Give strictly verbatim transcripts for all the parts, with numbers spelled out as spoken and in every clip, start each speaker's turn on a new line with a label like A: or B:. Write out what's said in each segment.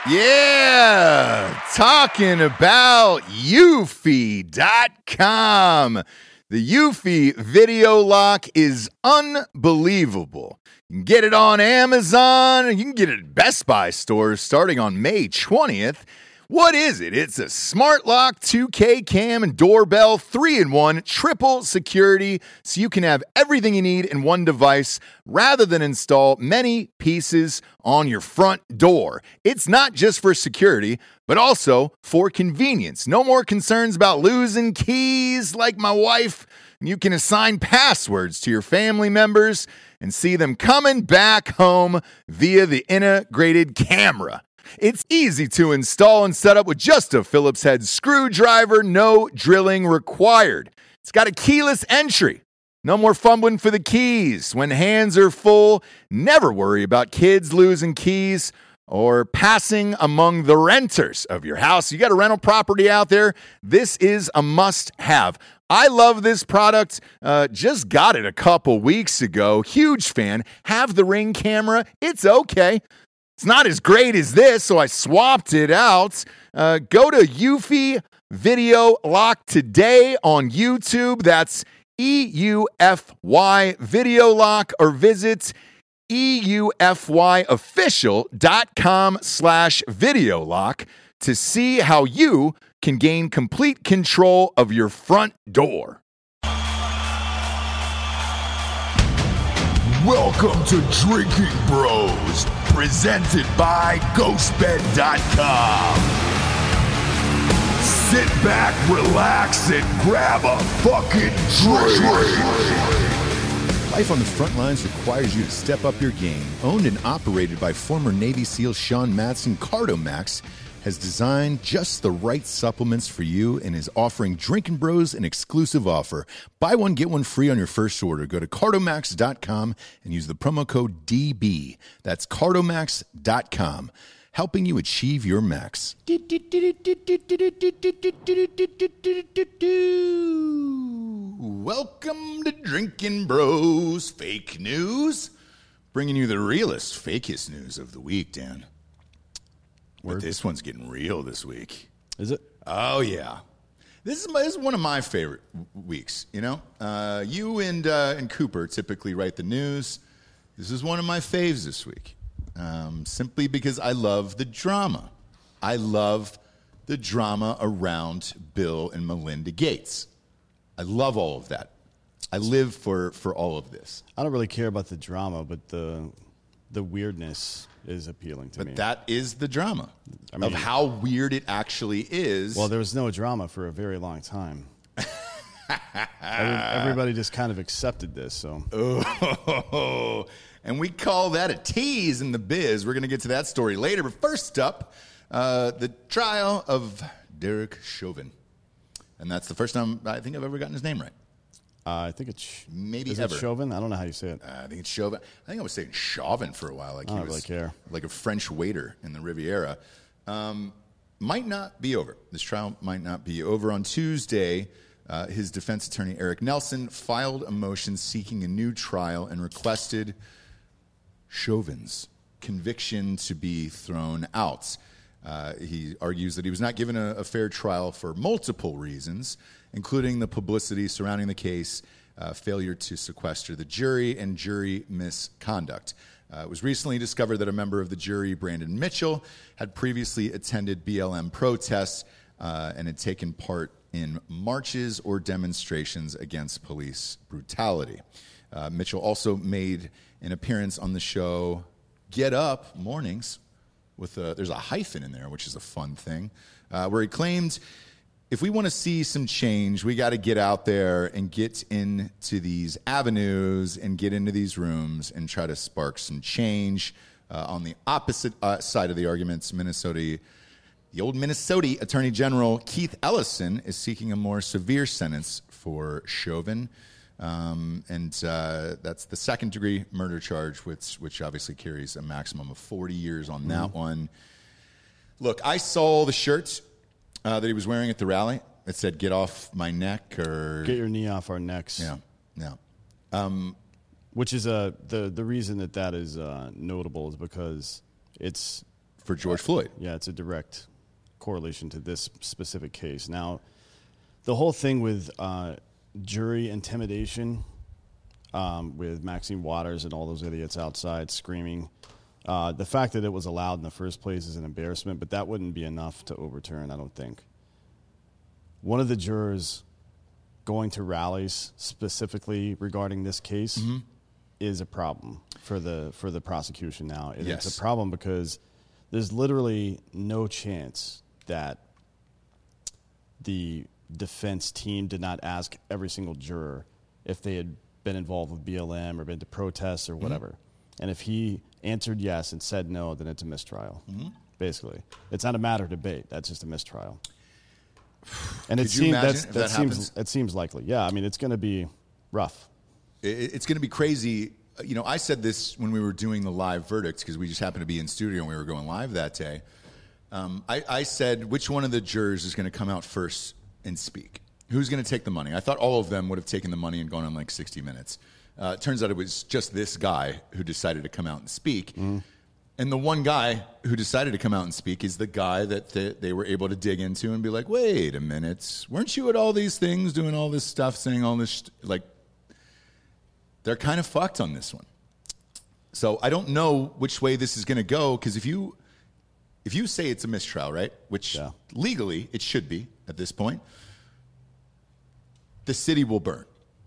A: Yeah, talking about Eufy dot com. The Eufy video lock is unbelievable. You can get it on Amazon. You can get it at Best Buy stores starting on May twentieth. What is it? It's a smart lock, two K cam, and doorbell, three in one, triple security, so you can have everything you need in one device rather than install many pieces on your front door. It's not just for security, but also for convenience. No more concerns about losing keys like my wife. You can assign passwords to your family members and see them coming back home via the integrated camera. It's easy to install and set up with just a Phillips head screwdriver, no drilling required. It's got a keyless entry. No more fumbling for the keys. When hands are full, never worry about kids losing keys or passing among the renters of your house. You got a rental property out there, this is a must-have. I love this product. Uh, just got it a couple weeks ago. Huge fan. Have the Ring camera. It's okay. It's not as great as this, so I swapped it out. Uh, go to Eufy Video Lock today on YouTube. That's E U F Y Video Lock, or visit eufyofficial.com slash video lock to see how you can gain complete control of your front door.
B: Welcome to Drinking Bros, presented by ghost bed dot com. Sit back, relax, and grab a fucking drink.
C: Life on the front lines requires you to step up your game. Owned and operated by former Navy SEAL Sean Matson, Cardomax has designed just the right supplements for you and is offering Drinkin' Bros an exclusive offer. Buy one, get one free on your first order. Go to cardomax dot com and use the promo code D B. That's cardomax dot com, helping you achieve your max.
A: Welcome to Drinkin' Bros Fake News. Bringing you the realest, fakest news of the week, Dan. But this one's getting real this week.
D: Is it?
A: Oh, yeah. This is, my, this is one of my favorite weeks, you know? Uh, you and, uh, and Cooper typically write the news. This is one of my faves this week, um, simply because I love the drama. I love the drama around Bill and Melinda Gates. I love all of that. I live for, for all of this.
D: I don't really care about the drama, but the the weirdness is appealing to
A: but
D: me.
A: But that is the drama
D: I mean,
A: of how weird it actually is.
D: Well, there was no drama for a very long time. Every, everybody just kind of accepted this. So,
A: oh, and we call that a tease in the biz. We're going to get to that story later. But first up, uh, the trial of Derek Chauvin. And that's the first time I think I've ever gotten his name right.
D: Uh, I think it's
A: maybe
D: is
A: ever.
D: It Chauvin? I don't know how you say it.
A: Uh, I think it's Chauvin. I think I was saying Chauvin for a while, like
D: I
A: he
D: don't
A: was
D: really care.
A: like a French waiter in the Riviera. Um, might not be over. This trial might not be over. On Tuesday, uh, his defense attorney Eric Nelson filed a motion seeking a new trial and requested Chauvin's conviction to be thrown out. Uh, he argues that he was not given a, a fair trial for multiple reasons, including the publicity surrounding the case, uh, failure to sequester the jury, and jury misconduct. Uh, it was recently discovered that a member of the jury, Brandon Mitchell, had previously attended B L M protests uh, and had taken part in marches or demonstrations against police brutality. Uh, Mitchell also made an appearance on the show Get Up Mornings, with a, there's a hyphen in there, which is a fun thing, uh, where he claimed, if we want to see some change, we got to get out there and get into these avenues and get into these rooms and try to spark some change. Uh, on the opposite uh, side of the arguments, Minnesota, the old Minnesota Attorney General Keith Ellison is seeking a more severe sentence for Chauvin. Um, and uh, that's the second degree murder charge, which which obviously carries a maximum of forty years on that mm-hmm. one. Look, I saw the shirt uh, that he was wearing at the rally. It said, "Get off my neck," or
D: "Get your knee off our necks."
A: Yeah, yeah. Um,
D: which is uh, the the reason that that is uh, notable is because it's
C: for George Floyd.
D: Yeah, it's a direct correlation to this specific case. Now, the whole thing with uh, jury intimidation, um, with Maxine Waters and all those idiots outside screaming, uh, the fact that it was allowed in the first place is an embarrassment, but that wouldn't be enough to overturn, I don't think. One of the jurors going to rallies specifically regarding this case mm-hmm. is a problem for the for the prosecution now. And
C: yes.
D: It's a problem because there's literally no chance that the defense team did not ask every single juror if they had been involved with B L M or been to protests or whatever. Mm-hmm. And if he answered yes and said no, then it's a mistrial, mm-hmm. basically. It's not a matter of debate. That's just a mistrial. And it seems that's, that, that seems it seems likely. Yeah, I mean, it's going to be rough.
C: It, it's going to be crazy. You know, I said this when we were doing the live verdicts because we just happened to be in studio and we were going live that day. Um, I, I said, which one of the jurors is going to come out first and speak? Who's going to take the money? I thought all of them would have taken the money and gone on like sixty minutes. Uh, it turns out it was just this guy who decided to come out and speak. Mm. And the one guy who decided to come out and speak is the guy that th- they were able to dig into and be like, wait a minute, weren't you at all these things, doing all this stuff, saying all this, sh-? like, they're kind of fucked on this one. So I don't know which way this is going to go, because if you, if you say it's a mistrial, right, which yeah. legally it should be at this point, the city will burn.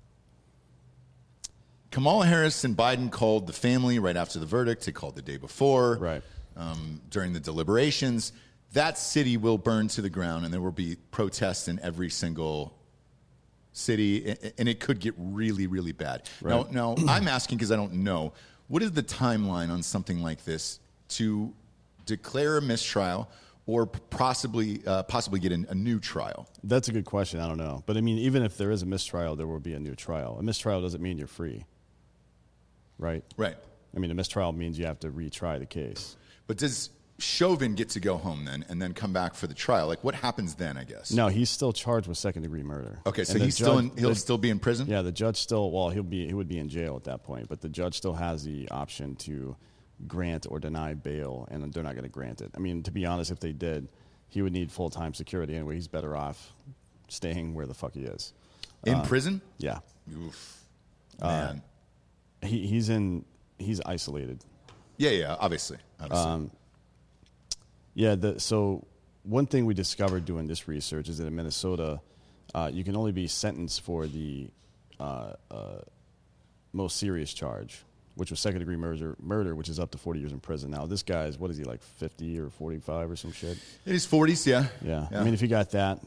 C: Kamala Harris and Biden called the family right after the verdict. They called the day before,
D: right.
C: um, during the deliberations. That city will burn to the ground, and there will be protests in every single city, and it could get really, really bad. Right. Now, now I'm asking because I don't know. What is the timeline on something like this to declare a mistrial or possibly uh, possibly get a, a new trial?
D: That's a good question. I don't know. But, I mean, even if there is a mistrial, there will be a new trial. A mistrial doesn't mean you're free. Right?
C: Right.
D: I mean, a mistrial means you have to retry the case.
C: But does Chauvin get to go home then and then come back for the trial? Like, what happens then, I guess?
D: No, he's still charged with second-degree murder.
C: Okay, so he's judge, still in, he'll the, still be in prison?
D: Yeah, the judge still, well, he'll be he would be in jail at that point, but the judge still has the option to grant or deny bail, and they're not going to grant it. I mean, to be honest, if they did, he would need full-time security anyway. He's better off staying where the fuck he is.
C: In
D: uh,
C: prison?
D: Yeah.
C: Oof. Man.
D: Uh, He he's in he's isolated.
C: Yeah, yeah, obviously. obviously. Um,
D: yeah. The, so one thing we discovered doing this research is that in Minnesota, uh, you can only be sentenced for the uh, uh, most serious charge, which was second degree murder, murder, which is up to forty years in prison. Now this guy is what is he like fifty or forty-five or some shit?
C: In his forties, yeah.
D: yeah.
C: Yeah.
D: I mean, if you got that,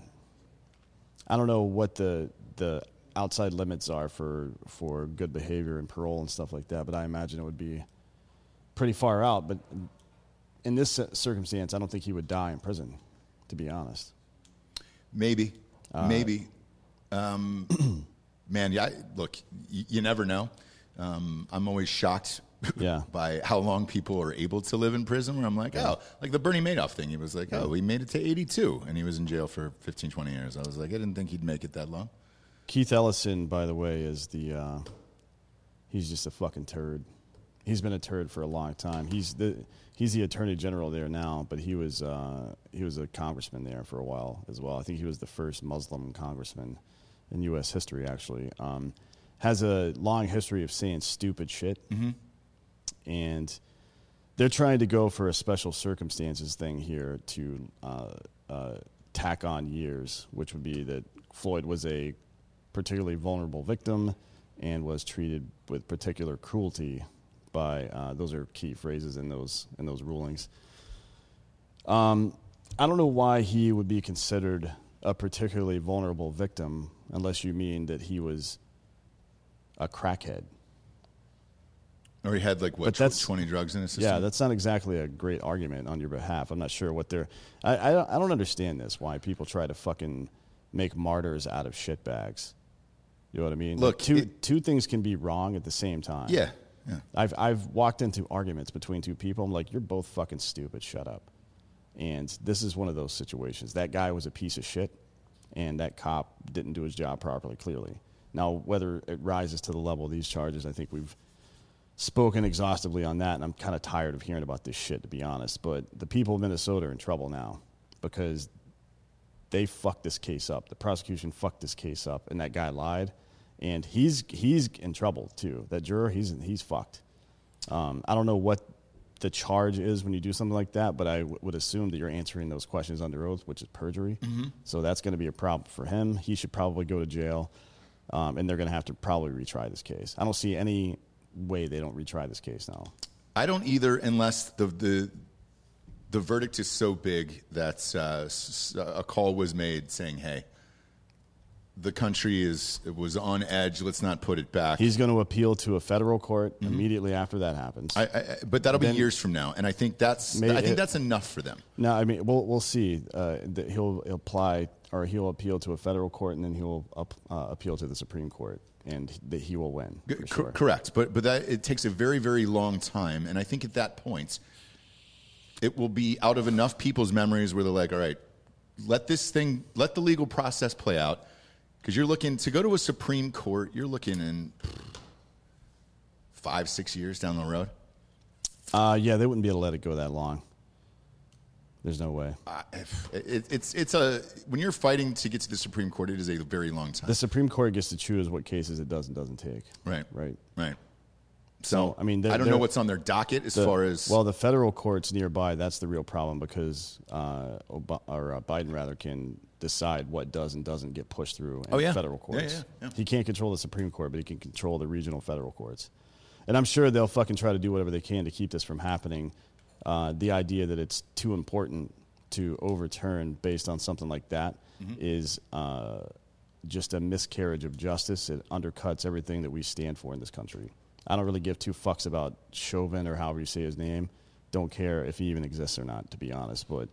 D: I don't know what the the outside limits are for, for good behavior and parole and stuff like that, but I imagine it would be pretty far out. But in this circumstance, I don't think he would die in prison, to be honest.
C: Maybe. Uh, Maybe. Um, man, yeah, look, y- you never know. Um, I'm always shocked
D: yeah.
C: by how long people are able to live in prison, where I'm like, yeah. oh, like the Bernie Madoff thing. He was like, oh, he made it to eighty-two, and he was in jail for fifteen, twenty years. I was like, I didn't think he'd make it that long.
D: Keith Ellison, by the way, is the, uh, he's just a fucking turd. He's been a turd for a long time. He's the he's the attorney general there now, but he was uh, he was a congressman there for a while as well. I think he was the first Muslim congressman in U S history, actually. Um, has a long history of saying stupid shit.
C: Mm-hmm.
D: And they're trying to go for a special circumstances thing here to uh, uh, tack on years, which would be that Floyd was a particularly vulnerable victim and was treated with particular cruelty by uh, those are key phrases in those in those rulings. Um, I don't know why he would be considered a particularly vulnerable victim unless you mean that he was a crackhead.
C: Or he had like what twenty drugs in his system.
D: Yeah, that's not exactly a great argument on your behalf. I'm not sure what they're. I I don't, I don't understand this. Why people try to fucking make martyrs out of shitbags. You know what I mean?
C: Look,
D: like two
C: it,
D: two things can be wrong at the same time.
C: Yeah, yeah.
D: I've I've walked into arguments between two people. I'm like, you're both fucking stupid. Shut up. And this is one of those situations. That guy was a piece of shit, and that cop didn't do his job properly. Clearly, now whether it rises to the level of these charges, I think we've spoken exhaustively on that, and I'm kind of tired of hearing about this shit, to be honest. But the people of Minnesota are in trouble now because they fucked this case up. The prosecution fucked this case up, and that guy lied, and he's he's in trouble too. That juror, he's he's fucked. Um, I don't know what the charge is when you do something like that, but I w- would assume that you're answering those questions under oath, which is perjury. Mm-hmm. So that's going to be a problem for him. He should probably go to jail, um, and they're going to have to probably retry this case. I don't see any way they don't retry this case now.
C: I don't either, unless the the the verdict is so big that uh, s- a call was made saying, "Hey, the country is it was on edge. Let's not put it back."
D: He's going to appeal to a federal court mm-hmm. immediately after that happens.
C: I, I, but that'll
D: then,
C: be years from now, and I think that's
D: may,
C: I think
D: it,
C: that's enough for them.
D: No, I mean we'll we'll see. Uh, that he'll apply or he'll appeal to a federal court, and then he'll up, uh, appeal to the Supreme Court, and that he will win. For
C: Co-
D: sure.
C: Correct, but but that it takes a very very long time, and I think at that point, it will be out of enough people's memories where they're like, all right, let this thing, let the legal process play out, because you're looking to go to a Supreme Court, you're looking in five six years down the road.
D: Uh, yeah, they wouldn't be able to let it go that long. There's no way.
C: Uh, it, it's it's a when you're fighting to get to the Supreme Court, it is a very long time.
D: The Supreme Court gets to choose what cases it does and doesn't take.
C: Right,
D: right,
C: right.
D: So,
C: So
D: I mean,
C: I don't know what's on their docket as
D: the,
C: far as
D: well, the federal courts nearby. That's the real problem because uh, Ob- or uh, Biden rather can decide what does and doesn't get pushed through in
C: Oh, yeah.
D: federal courts.
C: Yeah, yeah, yeah.
D: He can't control the Supreme Court, but he can control the regional federal courts. And I'm sure they'll fucking try to do whatever they can to keep this from happening. Uh, the idea that it's too important to overturn based on something like that mm-hmm. is uh, just a miscarriage of justice. It undercuts everything that we stand for in this country. I don't really give two fucks about Chauvin or however you say his name. Don't care if he even exists or not, to be honest. But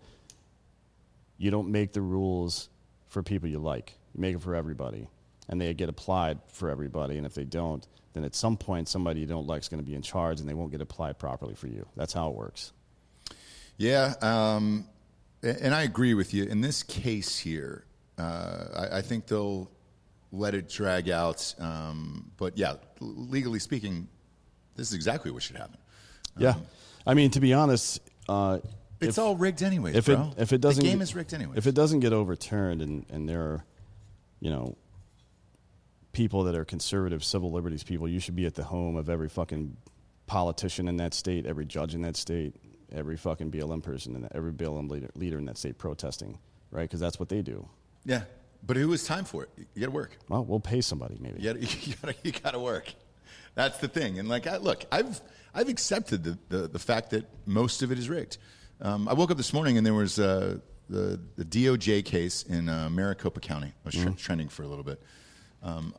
D: you don't make the rules for people you like. You make them for everybody. And they get applied for everybody. And if they don't, then at some point somebody you don't like is going to be in charge and they won't get applied properly for you. That's how it works.
C: Yeah, um, and I agree with you. In this case here, uh, I, I think they'll let it drag out. Um, but yeah, legally speaking, this is exactly what should happen.
D: Yeah.
C: Um,
D: I mean, to be honest, uh,
C: it's
D: if,
C: all rigged anyways,
D: if
C: bro.
D: It, if it doesn't
C: the game
D: get,
C: is rigged anyways.
D: If it doesn't get overturned and, and there are, you know, people that are conservative civil liberties people, you should be at the home of every fucking politician in that state, every judge in that state, every fucking B L M person, and every B L M leader, leader in that state protesting, right? Because that's what they do.
C: Yeah, but who has time for it? You got to work.
D: Well, we'll pay somebody maybe.
C: You got you got you got to work. That's the thing. And like, I, look, I've I've accepted the, the the fact that most of it is rigged. Um, I woke up this morning and there was uh, the the D O J case in uh, Maricopa County. I was mm-hmm. trending for a little bit. Um,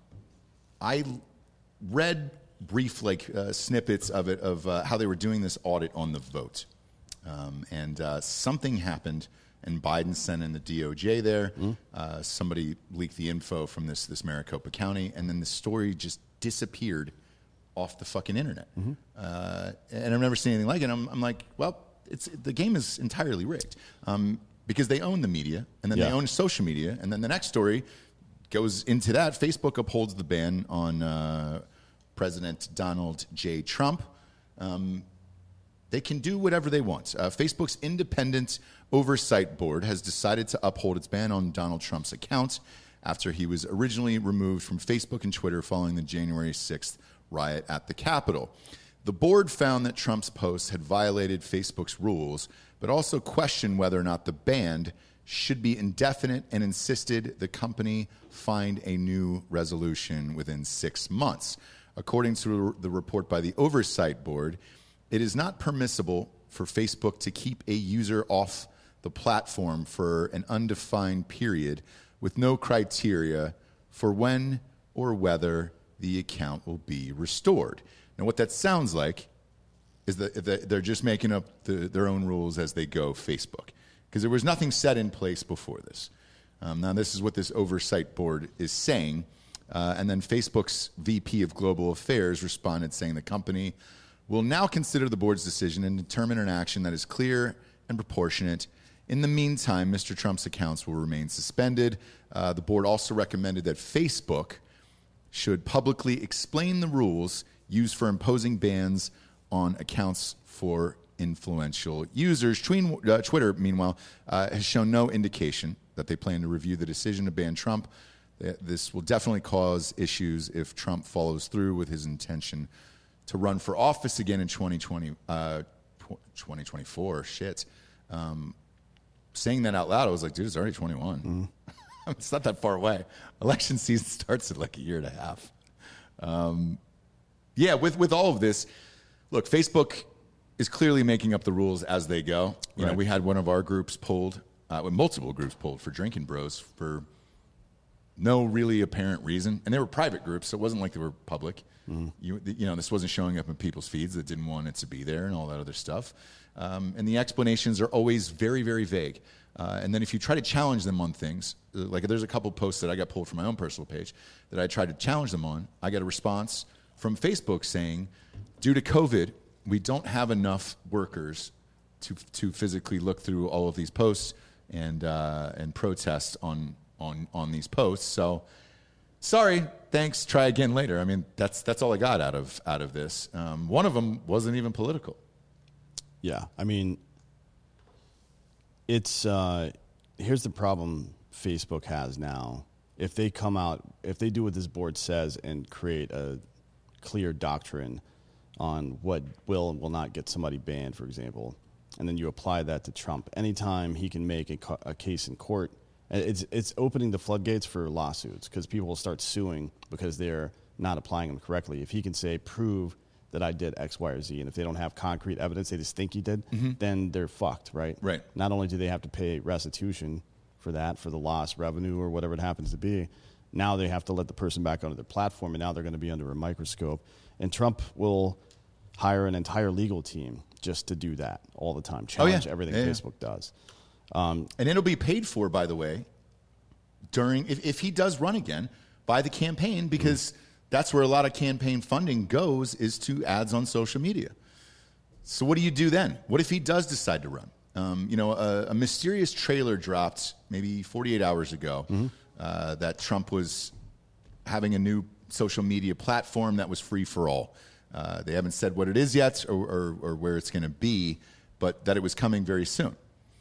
C: I read brief like uh, snippets of it of uh, how they were doing this audit on the vote. Um, and uh, something happened, and Biden sent in the D O J there. Mm. Uh, somebody leaked the info from this this Maricopa County, and then the story just disappeared off the fucking internet. Mm-hmm. Uh, and I've never seen anything like it. I'm, I'm like, well, it's the game is entirely rigged um, because they own the media, and then yeah. they own social media, and then the next story goes into that. Facebook upholds the ban on uh, President Donald J. Trump. Um, They can do whatever they want. Uh, Facebook's independent oversight board has decided to uphold its ban on Donald Trump's account after he was originally removed from Facebook and Twitter following the January sixth riot at the Capitol. The board found that Trump's posts had violated Facebook's rules, but also questioned whether or not the ban should be indefinite and insisted the company find a new resolution within six months. According to the report by the oversight board, it is not permissible for Facebook to keep a user off the platform for an undefined period with no criteria for when or whether the account will be restored. Now, what that sounds like is that they're just making up the, their own rules as they go, Facebook, because there was nothing set in place before this. Um, now, this is what this oversight board is saying. Uh, and then Facebook's V P of Global Affairs responded saying the company will now consider the board's decision and determine an action that is clear and proportionate. In the meantime, Mister Trump's accounts will remain suspended. Uh, the board also recommended that Facebook should publicly explain the rules used for imposing bans on accounts for influential users. Tween, uh, Twitter, meanwhile, uh, has shown no indication that they plan to review the decision to ban Trump. This will definitely cause issues if Trump follows through with his intention to run for office again in twenty twenty, uh, twenty twenty-four. Shit. Um, saying that out loud, I was like, dude, it's already twenty-one. Mm-hmm. It's not that far away. Election season starts in like a year and a half. Um, yeah, with, with all of this, look, Facebook is clearly making up the rules as they go. You
D: Right.
C: know, we had one of our groups pulled, uh, multiple groups pulled for Drinking Bros for no really apparent reason. And they were private groups, so it wasn't like they were public. Mm-hmm. You, you know, this wasn't showing up in people's feeds that didn't want it to be there and all that other stuff. Um, and the explanations are always very, very vague. Uh, and then if you try to challenge them on things, like there's a couple posts that I got pulled from my own personal page that I tried to challenge them on, I got a response from Facebook saying, due to COVID, we don't have enough workers to to physically look through all of these posts and uh, and protest on on on these posts. So, sorry, thanks. Try again later. I mean, that's that's all I got out of out of this. Um, one of them wasn't even political.
D: Yeah, I mean, it's uh, here's the problem Facebook has now. If they come out, if they do what this board says and create a clear doctrine on what will and will not get somebody banned, for example, and then you apply that to Trump, anytime he can make a, co- a case in court, it's it's opening the floodgates for lawsuits because people will start suing because they're not applying them correctly. If he can say, prove that I did X, Y, or Z, and if they don't have concrete evidence, they just think he did, mm-hmm. then they're fucked, right?
C: Right.
D: Not only do they have to pay restitution for that, for the lost revenue or whatever it happens to be, now they have to let the person back onto their platform, and now they're going to be under a microscope. And Trump will hire an entire legal team just to do that all the time, challenge
C: oh, yeah.
D: everything
C: yeah,
D: Facebook
C: yeah.
D: does. Um,
C: and it'll be paid for, by the way, during if, if he does run again, by the campaign, because mm. that's where a lot of campaign funding goes, is to ads on social media. So what do you do then? What if he does decide to run? Um, you know, a, a mysterious trailer dropped maybe forty-eight hours ago mm-hmm. uh, that Trump was having a new social media platform that was free for all. Uh, they haven't said what it is yet or, or, or where it's going to be, but that it was coming very soon.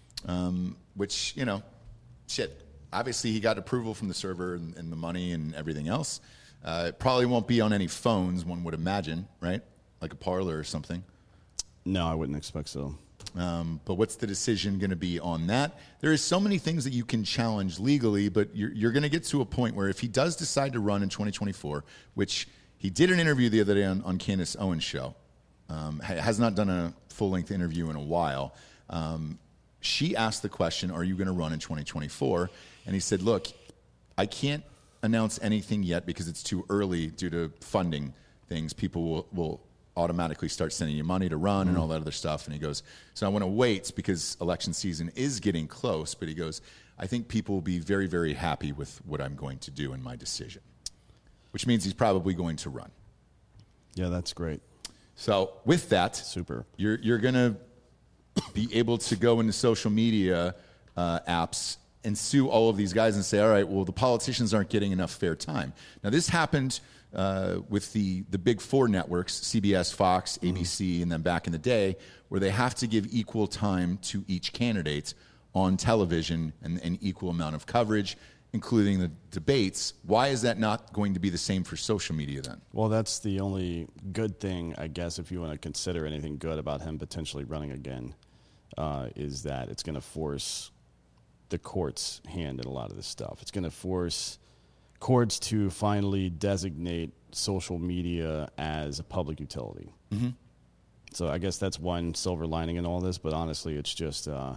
C: Um, which, you know, shit, obviously he got approval from the server and, and the money and everything else. Uh, it probably won't be on any phones, one would imagine, right? Like a Parler or something.
D: No, I wouldn't expect so.
C: Um, but what's the decision going to be on that? There is so many things that you can challenge legally, but you're, you're going to get to a point where if he does decide to run in twenty twenty-four, which he did an interview the other day on, on Candace Owens' show, um, has not done a full-length interview in a while. Um, she asked the question, are you going to run in twenty twenty-four? And he said, look, I can't announce anything yet because it's too early due to funding things. People will, will automatically start sending you money to run mm. and all that other stuff. And he goes, so I want to wait because election season is getting close. But he goes, I think people will be very, very happy with what I'm going to do in my decision, which means he's probably going to run.
D: Yeah, that's great.
C: So with that,
D: super,
C: you're you're going to be able to go into social media uh, apps and sue all of these guys and say, all right, well, the politicians aren't getting enough fair time. Now, this happened uh, with the, the big four networks, C B S, Fox, A B C, mm-hmm. and then back in the day, where they have to give equal time to each candidate on television and an equal amount of coverage, including the debates. Why is that not going to be the same for social media then?
D: Well, that's the only good thing, I guess, if you want to consider anything good about him potentially running again, uh, is that it's going to force the court's hand in a lot of this stuff. It's going to force courts to finally designate social media as a public utility. Mm-hmm. So I guess that's one silver lining in all this, but honestly, it's just... Uh,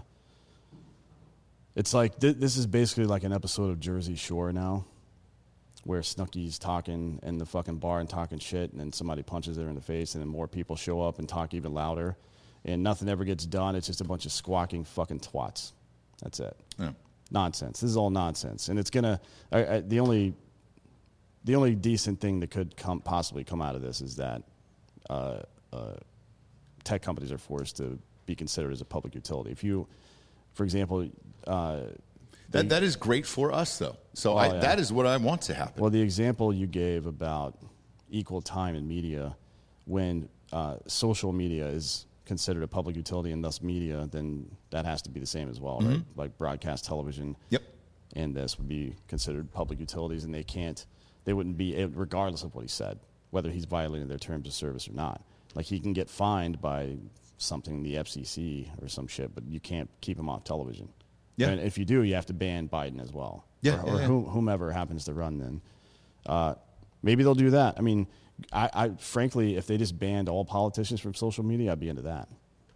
D: It's like, th- this is basically like an episode of Jersey Shore now, where Snooki's talking in the fucking bar and talking shit, and then somebody punches her in the face, and then more people show up and talk even louder, and nothing ever gets done. It's just a bunch of squawking fucking twats. That's it.
C: Yeah.
D: Nonsense. This is all nonsense. And it's going to, the only the only decent thing that could come possibly come out of this is that uh, uh, tech companies are forced to be considered as a public utility. If you... For example, uh,
C: that that is great for us, though. So
D: oh,
C: I,
D: yeah.
C: that is what I want to happen.
D: Well, the example you gave about equal time in media, when uh, social media is considered a public utility and thus media, then that has to be the same as well, mm-hmm. right? Like broadcast television.
A: Yep.
D: And this would be considered public utilities, and they can't, they wouldn't be, regardless of what he said, whether he's violating their terms of service or not. Like, he can get fined by something, the F C C or some shit, but you can't keep him off television. Yeah. And if you do, you have to ban Biden as well.
A: Yeah.
D: Or,
A: yeah,
D: or
A: yeah.
D: whom, whomever happens to run then. Uh, maybe they'll do that. I mean, I, I frankly, if they just banned all politicians from social media, I'd be into that.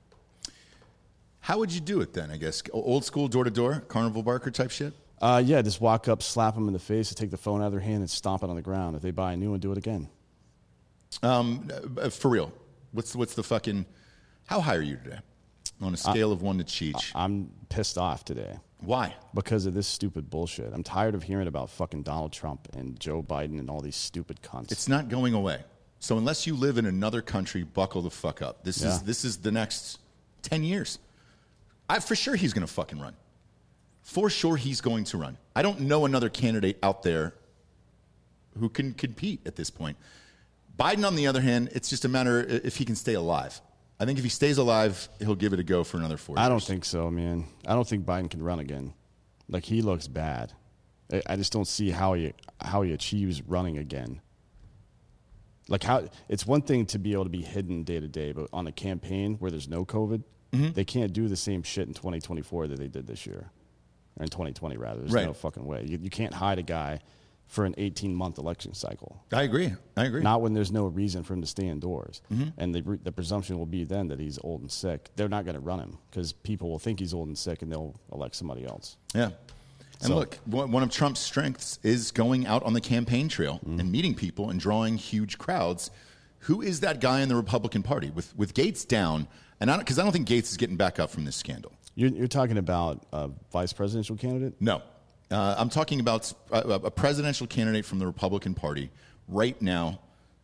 C: How would you do it then, I guess? Old school, door-to-door, carnival barker type shit?
D: Uh, yeah, just walk up, slap them in the face, and take the phone out of their hand and stomp it on the ground. If they buy a new one, do it again.
C: Um, for real, what's what's the fucking? How high are you today? On a scale I, of one to Cheech.
D: I'm pissed off today.
C: Why?
D: Because of this stupid bullshit. I'm tired of hearing about fucking Donald Trump and Joe Biden and all these stupid cunts.
C: It's not going away. So unless you live in another country, buckle the fuck up. This
D: yeah.
C: is this is the next ten years. I for sure he's going to fucking run. For sure he's going to run. I don't know another candidate out there who can compete at this point. Biden, on the other hand, it's just a matter if he can stay alive. I think if he stays alive, he'll give it a go for another four years.
D: I don't think so, man. I don't think Biden can run again. Like, he looks bad. I, I just don't see how he how he achieves running again. Like, how it's one thing to be able to be hidden day to day, but on a campaign where there's no COVID, mm-hmm. they can't do the same shit in twenty twenty-four that they did this year. Or in twenty twenty, rather. There's
C: right.
D: no fucking way. You, you can't hide a guy for an eighteen-month election cycle.
C: I agree. I agree.
D: Not when there's no reason for him to stay indoors.
C: Mm-hmm.
D: And the, the presumption will be then that he's old and sick. They're not going to run him because people will think he's old and sick and they'll elect somebody else.
C: Yeah. And
D: so,
C: look, one of Trump's strengths is going out on the campaign trail mm-hmm. and meeting people and drawing huge crowds. Who is that guy in the Republican Party? With with Gates down, and I because I don't think Gates is getting back up from this scandal.
D: You're, you're talking about a vice presidential candidate?
C: No. Uh, I'm talking about a, a presidential candidate from the Republican Party right now.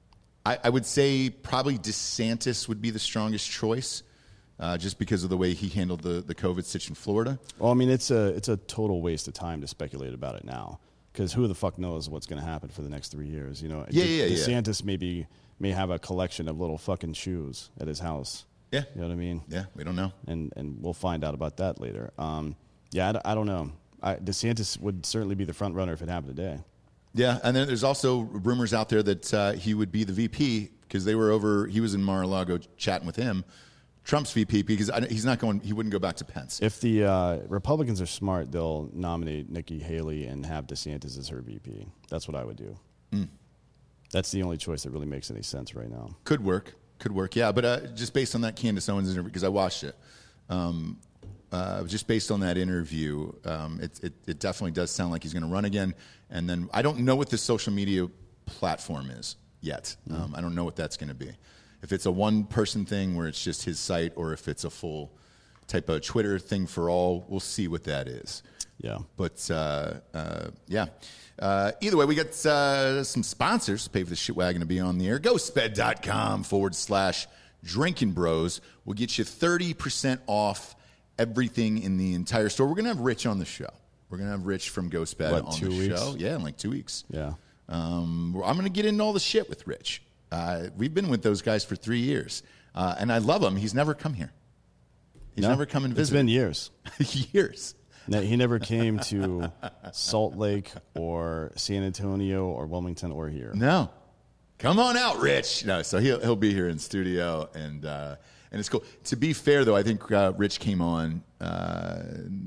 C: I, I would say probably DeSantis would be the strongest choice, uh, just because of the way he handled the, the COVID situation in Florida.
D: Well, I mean, it's a it's a total waste of time to speculate about it now, because who the fuck knows what's going to happen for the next three years? You know,
C: yeah,
D: De-
C: yeah,
D: DeSantis
C: yeah.
D: maybe may have a collection of little fucking shoes at his house.
C: Yeah,
D: you know what I mean.
C: Yeah, we don't know,
D: and and we'll find out about that later. Um, yeah, I, I don't know. I, DeSantis would certainly be the front runner if it happened today.
C: Yeah, and then there's also rumors out there that uh, he would be the V P because they were over. He was in Mar-a-Lago chatting with him, Trump's V P, because I, he's not going. He wouldn't go back to Pence.
D: If the uh, Republicans are smart, they'll nominate Nikki Haley and have DeSantis as her V P. That's what I would do. Mm. That's the only choice that really makes any sense right now.
C: Could work. Could work. Yeah, but uh, just based on that Candace Owens interview, because I watched it. Um, Uh, just based on that interview, um, it, it, it definitely does sound like he's going to run again. And then I don't know what the social media platform is yet. Mm. Um, I don't know what that's going to be. If it's a one-person thing where it's just his site, or if it's a full type of Twitter thing for all, we'll see what that is.
D: Yeah.
C: But, uh, uh, yeah. Uh, either way, we got uh, some sponsors to pay for the shit wagon to be on the air. GhostBed.com forward slash Drinking Bros will get you thirty percent off everything in the entire store. We're going to have Rich on the show. We're going to have Rich from GhostBed
D: what,
C: on
D: two
C: the
D: weeks?
C: show. Yeah, in like two weeks.
D: Yeah.
C: Um, I'm going to get into all the shit with Rich. Uh, we've been with those guys for three years, uh, and I love him. He's never come here. He's
D: no,
C: never come and visited.
D: It's been years.
C: years.
D: No, he never came to Salt Lake or San Antonio or Wilmington or here.
C: No. Come on out, Rich. No, so he'll he'll be here in studio, and uh, and it's cool. To be fair, though, I think uh, Rich came on uh,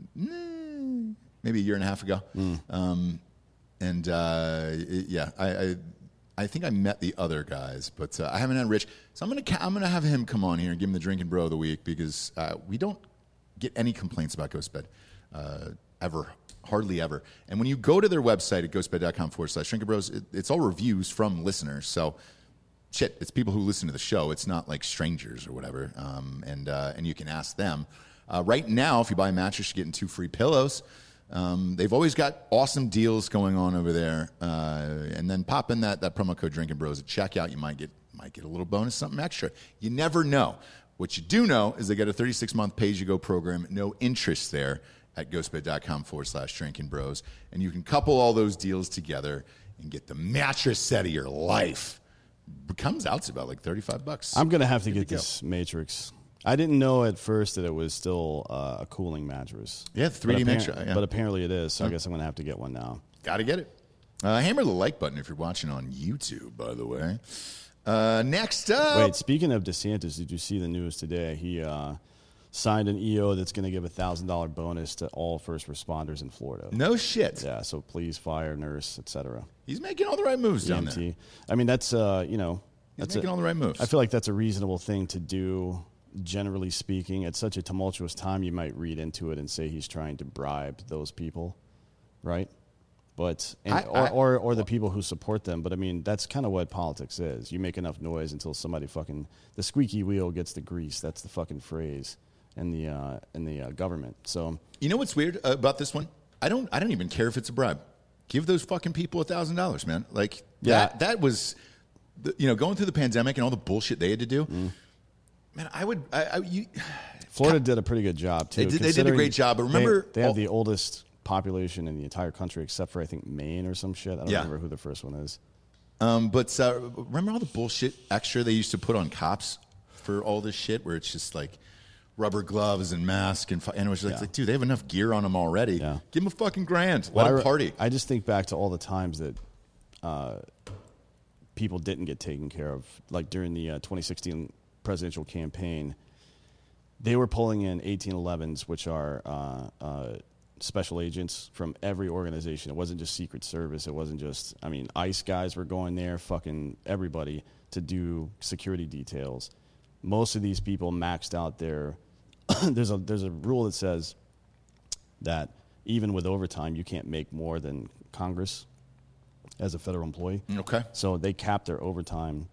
C: maybe a year and a half ago, mm. um, and uh, it, yeah, I, I I think I met the other guys, but uh, I haven't had Rich. So I'm gonna I'm gonna have him come on here and give him the Drinking Bro of the week, because uh, we don't get any complaints about GhostBed uh, ever. Hardly ever. And when you go to their website at ghostbed.com forward slash Drinking Bros, it, it's all reviews from listeners. So, shit, it's people who listen to the show. It's not like strangers or whatever. Um, and uh, and you can ask them. Uh, right now, if you buy a mattress, you're getting two free pillows. Um, they've always got awesome deals going on over there. Uh, and then pop in that, that promo code Drinking Bros at checkout. You might get might get a little bonus, something extra. You never know. What you do know is they got a thirty-six month pay-as-you-go program, no interest there, at ghostbed.com forward slash Drinking Bros. And you can couple all those deals together and get the mattress set of your life It comes out to about like thirty-five bucks.
D: I'm gonna have to
C: Good
D: get
C: to go.
D: this Matrix. I didn't know at first that it was still uh, a cooling mattress.
C: Yeah, three D
D: but
C: Max.
D: appar-
C: Yeah.
D: But apparently it is, so I guess I'm gonna have to get one now.
C: Got to get it. Uh, hammer the like button if you're watching on YouTube, by the way. Uh, next up.
D: Wait, speaking of DeSantis, did you see the news today? He uh, signed an E O that's going to give a one thousand dollars bonus to all first responders in Florida.
C: No shit.
D: Yeah, so police, fire, nurse, et cetera.
C: He's making all the right moves down
D: E M
C: there.
D: T. I mean, that's, uh, you know.
C: He's
D: that's
C: making
D: a,
C: all the right moves.
D: I feel like that's a reasonable thing to do, generally speaking. At such a tumultuous time, you might read into it and say he's trying to bribe those people, right? But and,
C: I-
D: or,
C: I-
D: or or the people who support them. But I mean, that's kind of what politics is. You make enough noise until somebody fucking the squeaky wheel gets the grease. That's the fucking phrase in the uh, in the uh, government. So
C: You know what's weird about this one? I don't. I don't even care if it's a bribe. Give those fucking people a thousand dollars, man. Like
D: Yeah.
C: that. That was, the, you know, going through the pandemic and all the bullshit they had to do.
D: Mm.
C: Man, I would. I, I you.
D: Florida did a pretty good job too.
C: They did- they did a
D: considering
C: great job, but
D: they-
C: remember
D: they, have
C: all-
D: the oldest population in the entire country, except for I think Maine or some shit. I don't
C: Yeah.
D: remember who the first one is.
C: Um, but uh, remember all the bullshit extra they used to put on cops for all this shit, where it's just like rubber gloves and mask and, fu- and it was like,
D: Yeah.
C: like, dude, they have enough gear on them already.
D: Yeah.
C: Give them a fucking grand.
D: Well,
C: Let
D: I
C: them
D: re-
C: party.
D: I just think back to all the times that uh, people didn't get taken care of, like during the uh, twenty sixteen presidential campaign. They were pulling in eighteen elevens, which are uh, uh, special agents from every organization. It wasn't just Secret Service. It wasn't just, I mean, ICE guys were going there, fucking everybody, to do security details. Most of these people maxed out their, there's a there's a rule that says that even with overtime, you can't make more than Congress as a federal employee.
C: Okay.
D: So they capped their overtime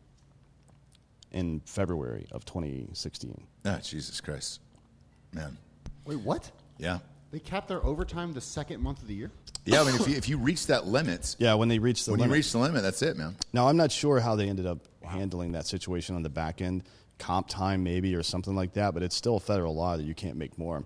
D: in February of twenty sixteen.
C: Ah, Jesus Christ. Man.
E: Wait, what?
C: Yeah.
E: They capped their overtime the second month of the year?
C: Yeah, I mean, if you, if you reach that limit,
D: Yeah, when they reached the
C: when
D: limit.
C: you reach the limit, that's it, man.
D: Now, I'm not sure how they ended up handling that situation on the back end. Comp time, maybe, or something like that, but it's still a federal law that you can't make more.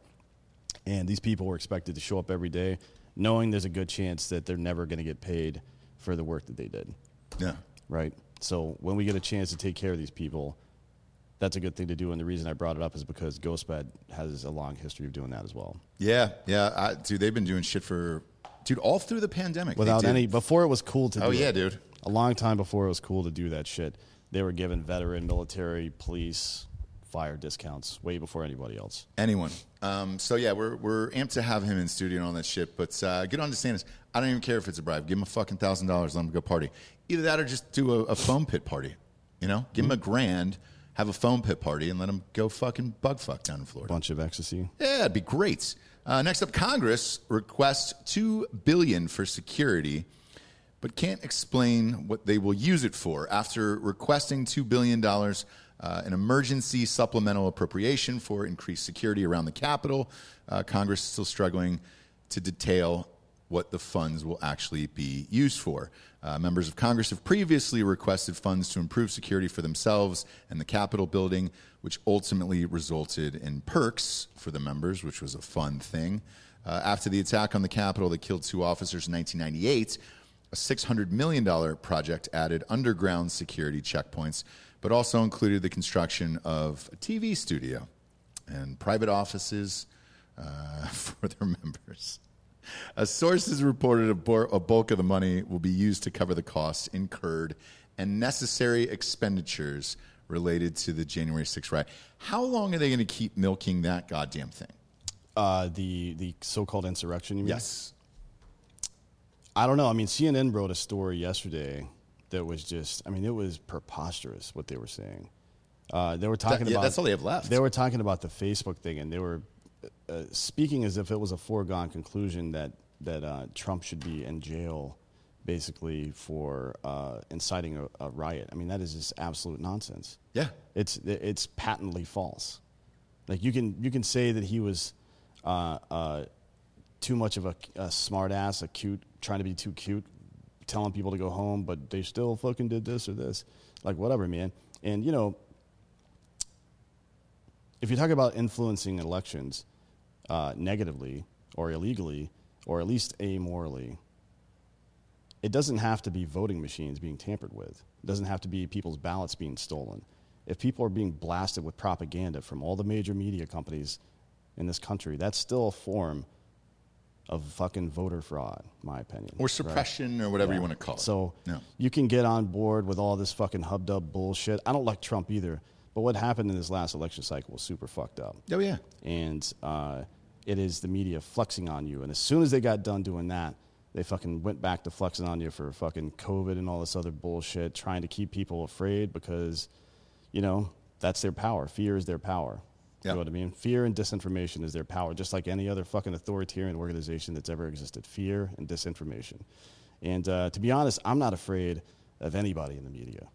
D: And these people were expected to show up every day, knowing there's a good chance that they're never going to get paid for the work that they did,
C: Yeah.
D: right? So when we get a chance to take care of these people, that's a good thing to do. And the reason I brought it up is because GhostBed has a long history of doing that as well.
C: Yeah, yeah. I, dude, they've been doing shit for, dude, all through the pandemic. they
D: Without
C: did.
D: any, before it was cool to do
C: Oh, yeah,
D: it.
C: dude.
D: A long time before it was cool to do that shit, they were giving veteran, military, police, fire discounts way before anybody else.
C: Anyone. Um, so, yeah, we're, we're amped to have him in studio and all that shit. But uh, get on DeSantis. I don't even care if it's a bribe. Give him a fucking one thousand dollars. Let him go party. Either that or just do a, a foam pit party. You know? Give him a grand, have a foam pit party, and let him go fucking bug fuck down in Florida.
D: Bunch of ecstasy.
C: Yeah, it'd be great. Uh, next up, Congress requests two billion dollars for security, but can't explain what they will use it for. After requesting two billion dollars, uh, an emergency supplemental appropriation for increased security around the Capitol, uh, Congress is still struggling to detail what the funds will actually be used for. Uh, members of Congress have previously requested funds to improve security for themselves and the Capitol building, which ultimately resulted in perks for the members, which was a fun thing. Uh, after the attack on the Capitol that killed two officers in nineteen ninety-eight, a six hundred million dollars project added underground security checkpoints, but also included the construction of a T V studio and private offices uh, for their members. A source has reported a, bor- a bulk of the money will be used to cover the costs incurred and necessary expenditures related to the January sixth riot. How long are they going to keep milking that goddamn thing?
D: Uh, the the so-called insurrection, you mean?
C: Yes.
D: I don't know. I mean, C N N wrote a story yesterday that was just, I mean, it was preposterous what they were saying. Uh, they were talking
C: That- yeah,
D: about.
C: that's all they have left.
D: They were talking about the Facebook thing, and they were uh, speaking as if it was a foregone conclusion that that uh, Trump should be in jail, basically for uh, inciting a, a riot. I mean, that is just absolute nonsense.
C: Yeah.
D: It's it's patently false. Like you can you can say that he was uh, uh, too much of a, a smart ass, a cute, trying to be too cute, telling people to go home, but they still fucking did this or this. Like whatever, man. And you know, if you talk about influencing elections uh, negatively or illegally or at least amorally, It doesn't have to be voting machines being tampered with. It doesn't have to be people's ballots being stolen. If people are being blasted with propaganda from all the major media companies in this country, that's still a form of fucking voter fraud, in my opinion.
C: Or suppression, right? Or whatever yeah. you want to call it.
D: So
C: no.
D: you can get on board with all this fucking hubdub bullshit. I don't like Trump either, but what happened in this last election cycle was super fucked up.
C: Oh, yeah.
D: And uh, it is the media flexing on you. And as soon as they got done doing that, they fucking went back to flexing on you for fucking COVID and all this other bullshit, trying to keep people afraid because, you know, that's their power. Fear is their power. You know what I mean? Fear and disinformation is their power, just like any other fucking authoritarian organization that's ever existed. Fear and disinformation. And uh, to be honest, I'm not afraid of anybody in the media.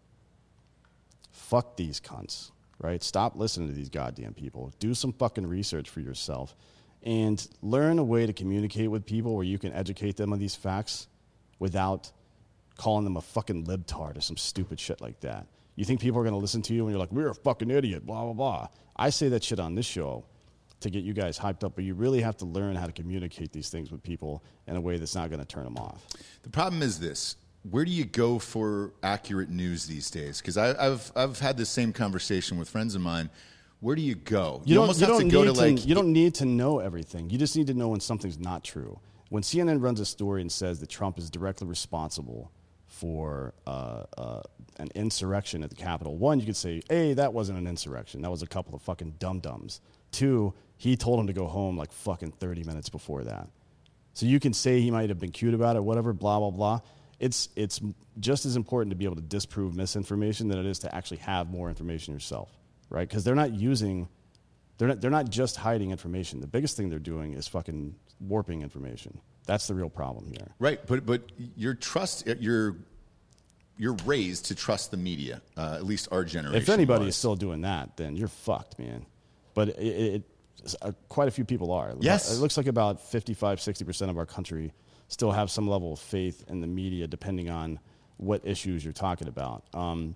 D: Fuck these cunts, right? Stop listening to these goddamn people. Do some fucking research for yourself and learn a way to communicate with people where you can educate them on these facts without calling them a fucking libtard or some stupid shit like that. You think people are going to listen to you when you're like, we're a fucking idiot, blah, blah, blah. I say that shit on this show to get you guys hyped up, but you really have to learn how to communicate these things with people in a way that's not going to turn them off.
C: The problem is this. Where do you go for accurate news these days? Because I've, I've had this same conversation with friends of mine. Where do you go?
D: You, you
C: almost
D: you
C: have to go to, like...
D: You don't need to know everything. You just need to know when something's not true. When C N N runs a story and says that Trump is directly responsible for uh, uh, an insurrection at the Capitol. One, you could say, hey, that wasn't an insurrection. That was a couple of fucking dum-dums. Two, he told him to go home like fucking thirty minutes before that. So you can say he might have been cute about it, whatever, blah, blah, blah. It's, it's just as important to be able to disprove misinformation than it is to actually have more information yourself, right? Because they're not using, they're not, they're not just hiding information. The biggest thing they're doing is fucking warping information. That's the real problem here.
C: Right, but but your trust, you're you're raised to trust the media. Uh, at least our generation.
D: If anybody
C: was.
D: is still doing that, then you're fucked, man. But it, it, it uh, quite a few people are.
C: Yes,
D: it looks like about fifty-five, sixty percent of our country still have some level of faith in the media, depending on what issues you're talking about. Um,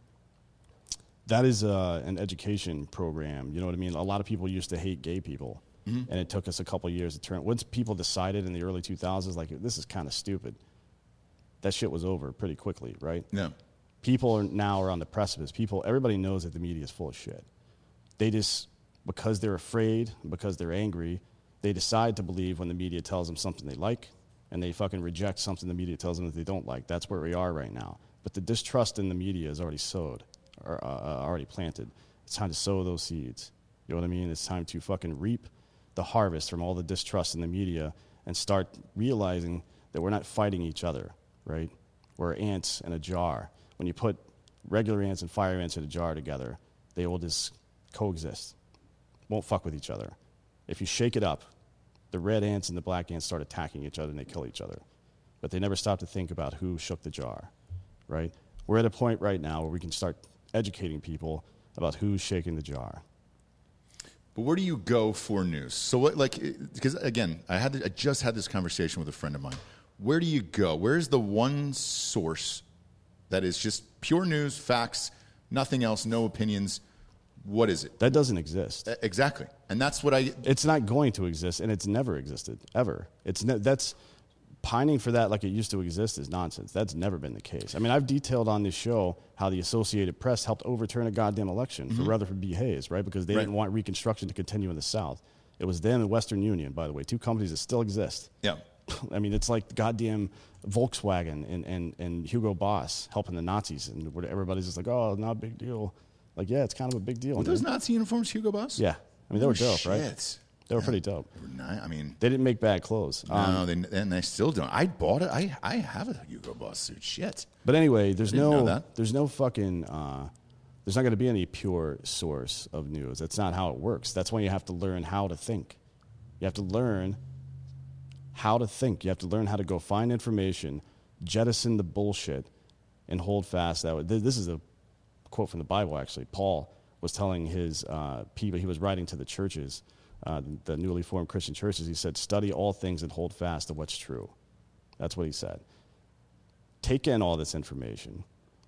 D: that is uh, an education program. You know what I mean? A lot of people used to hate gay people. Mm-hmm. And it took us a couple years to turn. Once people decided in the early two thousands, like, this is kind of stupid, that shit was over pretty quickly, right?
C: Yeah.
D: People are now are on the precipice. People, everybody knows that the media is full of shit. They just, because they're afraid, because they're angry, they decide to believe when the media tells them something they like, and they fucking reject something the media tells them that they don't like. That's where we are right now. But the distrust in the media is already sowed, or uh, already planted. It's time to sow those seeds. You know what I mean? It's time to fucking reap the harvest from all the distrust in the media and start realizing that we're not fighting each other, right? We're ants in a jar. When you put regular ants and fire ants in a jar together, they will just coexist. Won't fuck with each other. If you shake it up, the red ants and the black ants start attacking each other and they kill each other. But they never stop to think about who shook the jar, right? We're at a point right now where we can start educating people about who's shaking the jar.
C: But where do you go for news? So what, like, because again, I had I just had this conversation with a friend of mine. Where do you go? Where's the one source that is just pure news, facts, nothing else, no opinions? What is it?
D: That doesn't exist.
C: Exactly, and that's what I.
D: It's not going to exist, and it's never existed ever. It's ne- that's pining for that like it used to exist is nonsense. That's never been the case. I mean, I've detailed on this show how the Associated Press helped overturn a goddamn election mm-hmm. for Rutherford B. Hayes, right? Because they right. didn't want Reconstruction to continue in the South. It was them and Western Union, by the way, two companies that still exist.
C: Yeah.
D: I mean, it's like goddamn Volkswagen and, and, and Hugo Boss helping the Nazis, and everybody's just like, oh, not a big deal. Like, yeah, it's kind of a big deal.
C: Were those Nazi uniforms Hugo Boss?
D: Yeah. I mean, they
C: oh,
D: were dope,
C: shit.
D: right? They were
C: yeah,
D: pretty dope.
C: They were nice. I mean,
D: they didn't make bad clothes.
C: No,
D: um,
C: they, and they still don't. I bought it. I I have a Hugo Boss suit. Shit.
D: But anyway, there's no
C: that.
D: there's no fucking uh, there's not going to be any pure source of news. That's not how it works. That's why you have to learn how to think. You have to learn how to think. You have to learn how to go find information, jettison the bullshit, and hold fast that way. This is a quote from the Bible, actually. Paul was telling his uh, people, he was writing to the churches, uh, the newly formed Christian churches, he said, study all things and hold fast to what's true. That's what he said. Take in all this information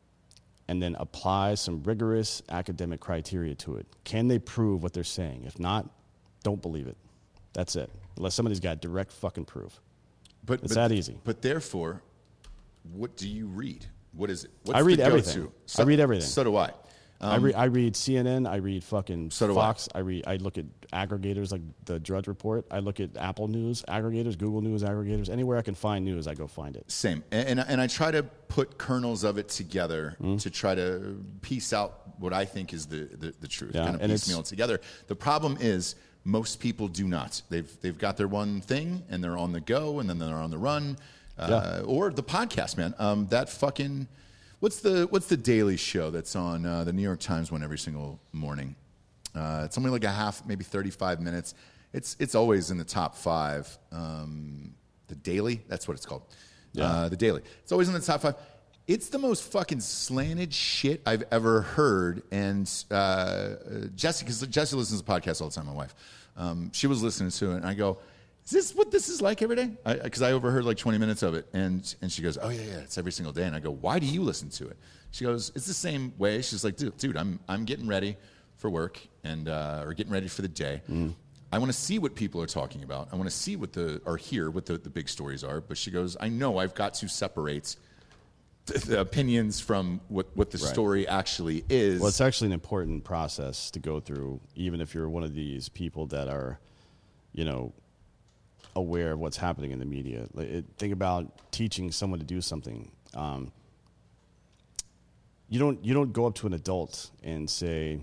D: and then apply some rigorous academic criteria to it. Can they prove what they're saying? If not, don't believe it. That's it. Unless somebody's got direct fucking proof.
C: But,
D: it's
C: but,
D: that easy.
C: But therefore, what do you read? What is it? What's
D: I read
C: the
D: everything.
C: go-to? So,
D: I read everything.
C: So do I. Um,
D: I read I read C N N. I read fucking
C: So do I.
D: Fox. I. read. I look at aggregators like the Drudge Report. I look at Apple News aggregators, Google News aggregators. Anywhere I can find news, I go find it.
C: Same, and, and and I try to put kernels of it together
D: Mm-hmm.
C: to try to piece out what I think is the the, the truth.
D: Yeah,
C: kind of
D: and it's-
C: piecemeal it together. The problem is most people do not. They've they've got their one thing and they're on the go, and then they're on the run, uh, or the podcast. Man, um, that fucking. What's the What's the Daily Show that's on uh, the New York Times one every single morning? Uh, it's only like a half, maybe thirty-five minutes. It's it's always in the top five. Um, the Daily, that's what it's called.
D: Yeah.
C: Uh, the Daily. It's always in the top five. It's the most fucking slanted shit I've ever heard. And uh, Jesse, because Jesse listens to podcasts all the time, my wife. Um, she was listening to it, and I go, is this what this is like every day? Because I, I overheard like twenty minutes of it. And and she goes, oh, yeah, yeah, it's every single day. And I go, why do you listen to it? She goes, it's the same way. She's like, dude, dude I'm I'm getting ready for work and uh, or getting ready for the day. Mm. I want to see what people are talking about. I want to see what the or hear what the, the big stories are. But she goes, I know I've got to separate the, the opinions from what, what the
D: Right.
C: story actually is.
D: Well, it's actually an important process to go through, even if you're one of these people that are, you know, aware of what's happening in the media. Like, it, think about teaching someone to do something. Um, you don't you don't go up to an adult and say,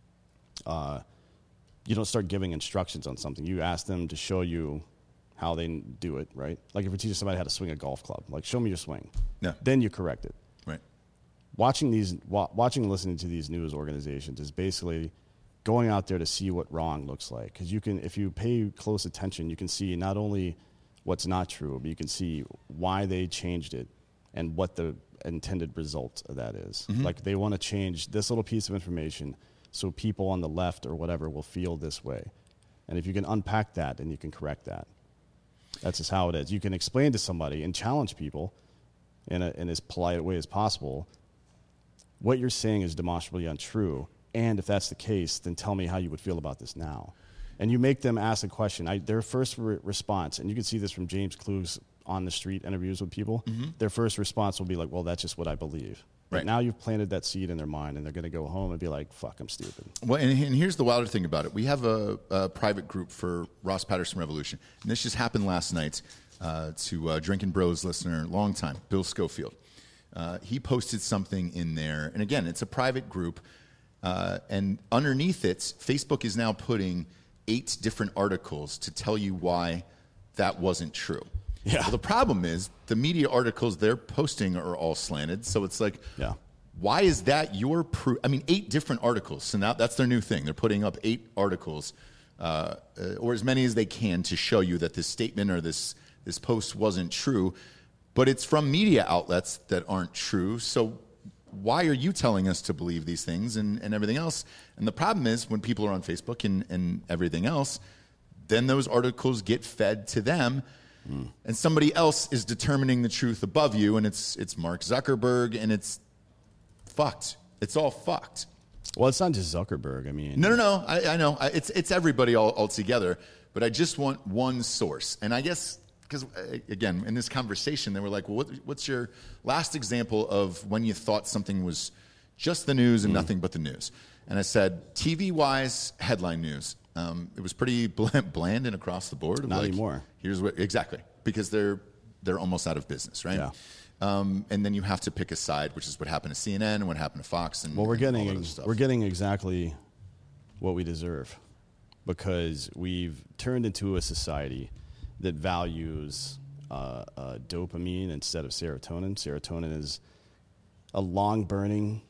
D: uh, you don't start giving instructions on something. You ask them to show you how they do it, right? Like if you're teaching somebody how to swing a golf club, like show me your swing.
C: Yeah.
D: Then you correct it.
C: Right.
D: Watching these, wa- watching and listening to these news organizations is basically going out there to see what wrong looks like. Because you can, if you pay close attention, you can see not only what's not true, but you can see why they changed it and what the intended result of that is.
C: Mm-hmm.
D: Like they want to change this little piece of information so people on the left or whatever will feel this way. And if you can unpack that, then you can correct that. That's just how it is. You can explain to somebody and challenge people in, a, in as polite a way as possible. What you're saying is demonstrably untrue. And if that's the case, then tell me how you would feel about this now. And you make them ask a question. I, their first re- response, and you can see this from James Klug's on the street interviews with people, mm-hmm. their first response will be like, well, that's just what I believe. But
C: Right.
D: now you've planted that seed in their mind, and they're going to go home and be like, fuck, I'm stupid.
C: Well, and, and here's the wilder thing about it. We have a, a private group for Ross Patterson Revolution. And this just happened last night uh, to a Drinking Bros listener, long time, Bill Schofield. Uh, he posted something in there. And again, it's a private group. Uh, and underneath it, Facebook is now putting eight different articles to tell you why that wasn't true.
D: Yeah.
C: Well, the problem is the media articles they're posting are all slanted. So it's like,
D: Yeah.
C: why is that your proof? I mean, eight different articles. So now that's their new thing. They're putting up eight articles, uh, uh, or as many as they can, to show you that this statement or this this post wasn't true. But it's from media outlets that aren't true. So why are you telling us to believe these things and, and everything else? And the problem is when people are on Facebook and, and everything else, then those articles get fed to them. Mm. And somebody else is determining the truth above you, and it's it's Mark Zuckerberg, and it's fucked. It's all fucked.
D: Well, it's not just Zuckerberg. I mean,
C: No, no, no. I, I know. I, it's it's everybody all, all together. But I just want one source. And I guess, because, again, in this conversation, they were like, well, what, what's your last example of when you thought something was just the news and mm. nothing but the news? And I said, T V-wise, headline news. Um, it was pretty bland, bland and across the board.
D: Not
C: like,
D: anymore.
C: Here's what exactly because they're they're almost out of business, right?
D: Yeah.
C: Um, and then you have to pick a side, which is what happened to C N N and what happened to Fox. And
D: well, we're
C: and all that
D: getting
C: other stuff.
D: we're getting exactly what we deserve because we've turned into a society that values uh, uh, dopamine instead of serotonin. Serotonin is a long burning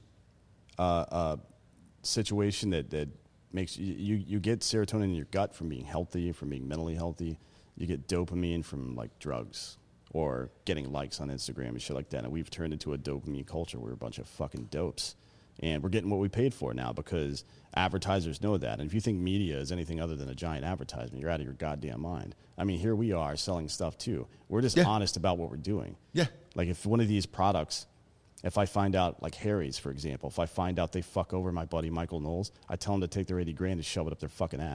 D: uh, uh, situation that that. Makes you, you you get serotonin in your gut from being healthy, from being mentally healthy. You get dopamine from like drugs or getting likes on Instagram and shit like that. And we've turned into a dopamine culture. We're a bunch of fucking dopes, and we're getting what we paid for now because advertisers know that. And if you think media is anything other than a giant advertisement, you're out of your goddamn mind. I mean, here we are selling stuff too. We're just
C: Yeah.
D: honest about what we're doing.
C: Yeah.
D: Like if one of these products. If I find out, like Harry's, for example, if I find out they fuck over my buddy Michael Knowles, I tell them to take their eighty grand and shove it up their fucking ass.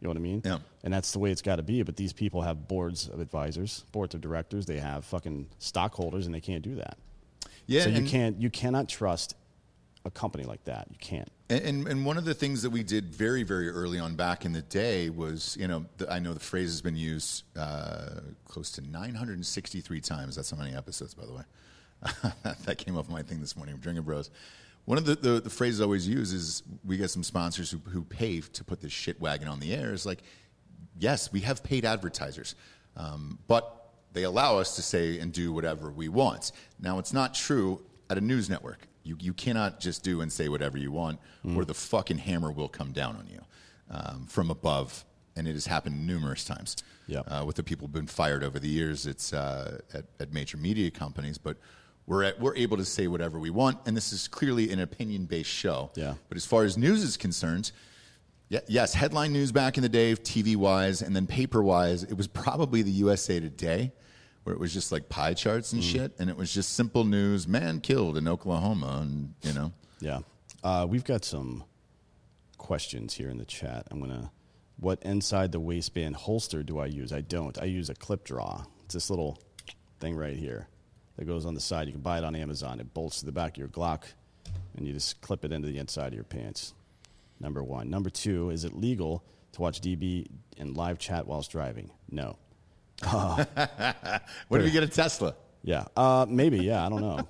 D: You know what I mean?
A: Yeah.
D: And that's the way it's got to be. But these people have boards of advisors, boards of directors. They have fucking stockholders, and they can't do that.
A: Yeah,
D: So you
A: and-
D: can't you cannot trust a company like that. You can't.
A: And, and and one of the things that we did very, very early on back in the day was, you know, the, I know the phrase has been used uh, close to nine hundred sixty-three times. That's how many episodes, by the way. That came off my thing this morning with Drinking Bros. One of the, the, the phrases I always use is we get some sponsors who, who pay to put this shit wagon on the air. It's like, yes, we have paid advertisers, um, but they allow us to say and do whatever we want. Now, it's not true at a news network. You you cannot just do and say whatever you want, mm. or the fucking hammer will come down on you um, from above. And it has happened numerous times.
D: Yep.
A: Uh, with the people who've been fired over the years. It's uh, at, at major media companies, but we're at, we're able to say whatever we want, and this is clearly an opinion-based show.
D: Yeah.
A: But as far as news is concerned, yeah, yes, headline news back in the day, T V-wise, and then paper-wise, it was probably the U S A Today, where it was just like pie charts and mm. shit, and it was just simple news, man killed in Oklahoma, and, you know.
D: Yeah. Uh, we've got some questions here in the chat. I'm going to, what inside the waistband holster do I use? I don't. I use a clip draw. It's this little thing right here that goes on the side. You can buy it on Amazon. It bolts to the back of your Glock, and you just clip it into the inside of your pants. Number one. Number two, is it legal to watch D B in live chat whilst driving? No. Uh,
A: what if you get a Tesla?
D: Yeah, uh, maybe. Yeah, I don't know.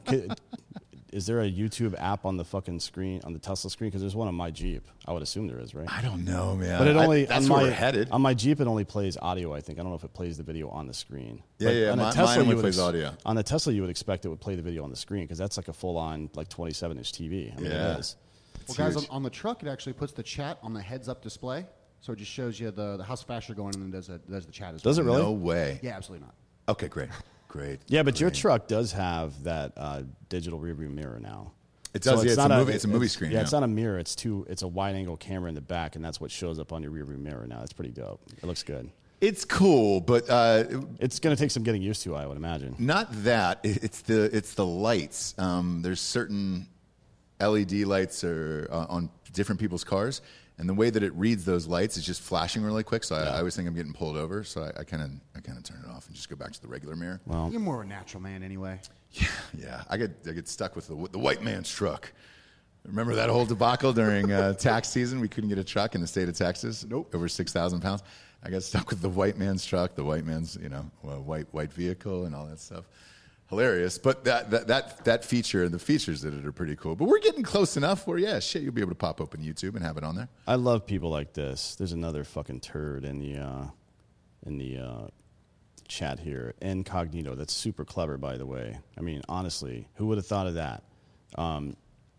D: Is there a YouTube app on the fucking screen, on the Tesla screen? Because there's one on my Jeep. I would assume there is, right?
A: I don't know, man.
D: But it only
A: I, that's
D: on
A: where
D: my,
A: we're headed.
D: On my Jeep, it only plays audio. I think I don't know if it plays the video on the screen.
A: Yeah,
D: but
A: yeah.
D: On
A: My,
D: a Tesla,
A: mine only
D: you would
A: plays
D: ex-
A: audio.
D: On the Tesla, you would expect it would play the video on the screen because that's like a full-on like twenty-seven inch T V. I mean,
A: Yeah.
D: it is.
E: Well, guys, on, on the truck, it actually puts the chat on the heads-up display, so it just shows you the, the how fast you're going, and then does, a, does the chat as
D: Does
E: well.
D: it really?
A: No way.
E: Yeah, absolutely not.
A: Okay, great. Great.
D: Yeah, but your
A: great.
D: truck does have that uh, digital rearview mirror now.
A: It does, yeah, it's a movie- it's a movie screen,
D: Yeah,
A: yeah.
D: it's not a mirror. It's two. It's a wide-angle camera in the back, and that's what shows up on your rearview mirror now. It's pretty dope. It looks good.
A: It's cool, but uh,
D: It's going to take some getting used to, I would imagine.
A: not that. It- It's the it's the lights. Um, there's certain L E D lights are uh, on different people's cars, and the way that it reads those lights is just flashing really quick. So I, I always think I'm getting pulled over. So I kind of I kind of turn it off and just go back to the regular mirror.
D: Well,
E: You're more a natural man anyway.
A: Yeah, yeah. I get I get stuck with the the white man's truck. Remember that whole debacle during uh, tax season? We couldn't get a truck in the state of Texas.
E: Nope.
A: Over six thousand pounds. I got stuck with the white man's truck, the white man's, you know, well, white white vehicle and all that stuff. Hilarious. But that, that that that feature and the features that it are pretty cool. But we're getting close enough where, yeah, shit, you'll be able to pop open YouTube and have it on there.
D: I love people like this. There's another fucking turd in the uh, in the uh, chat here. Incognito. That's super clever, by the way. I mean, honestly, who would have thought of that? Um,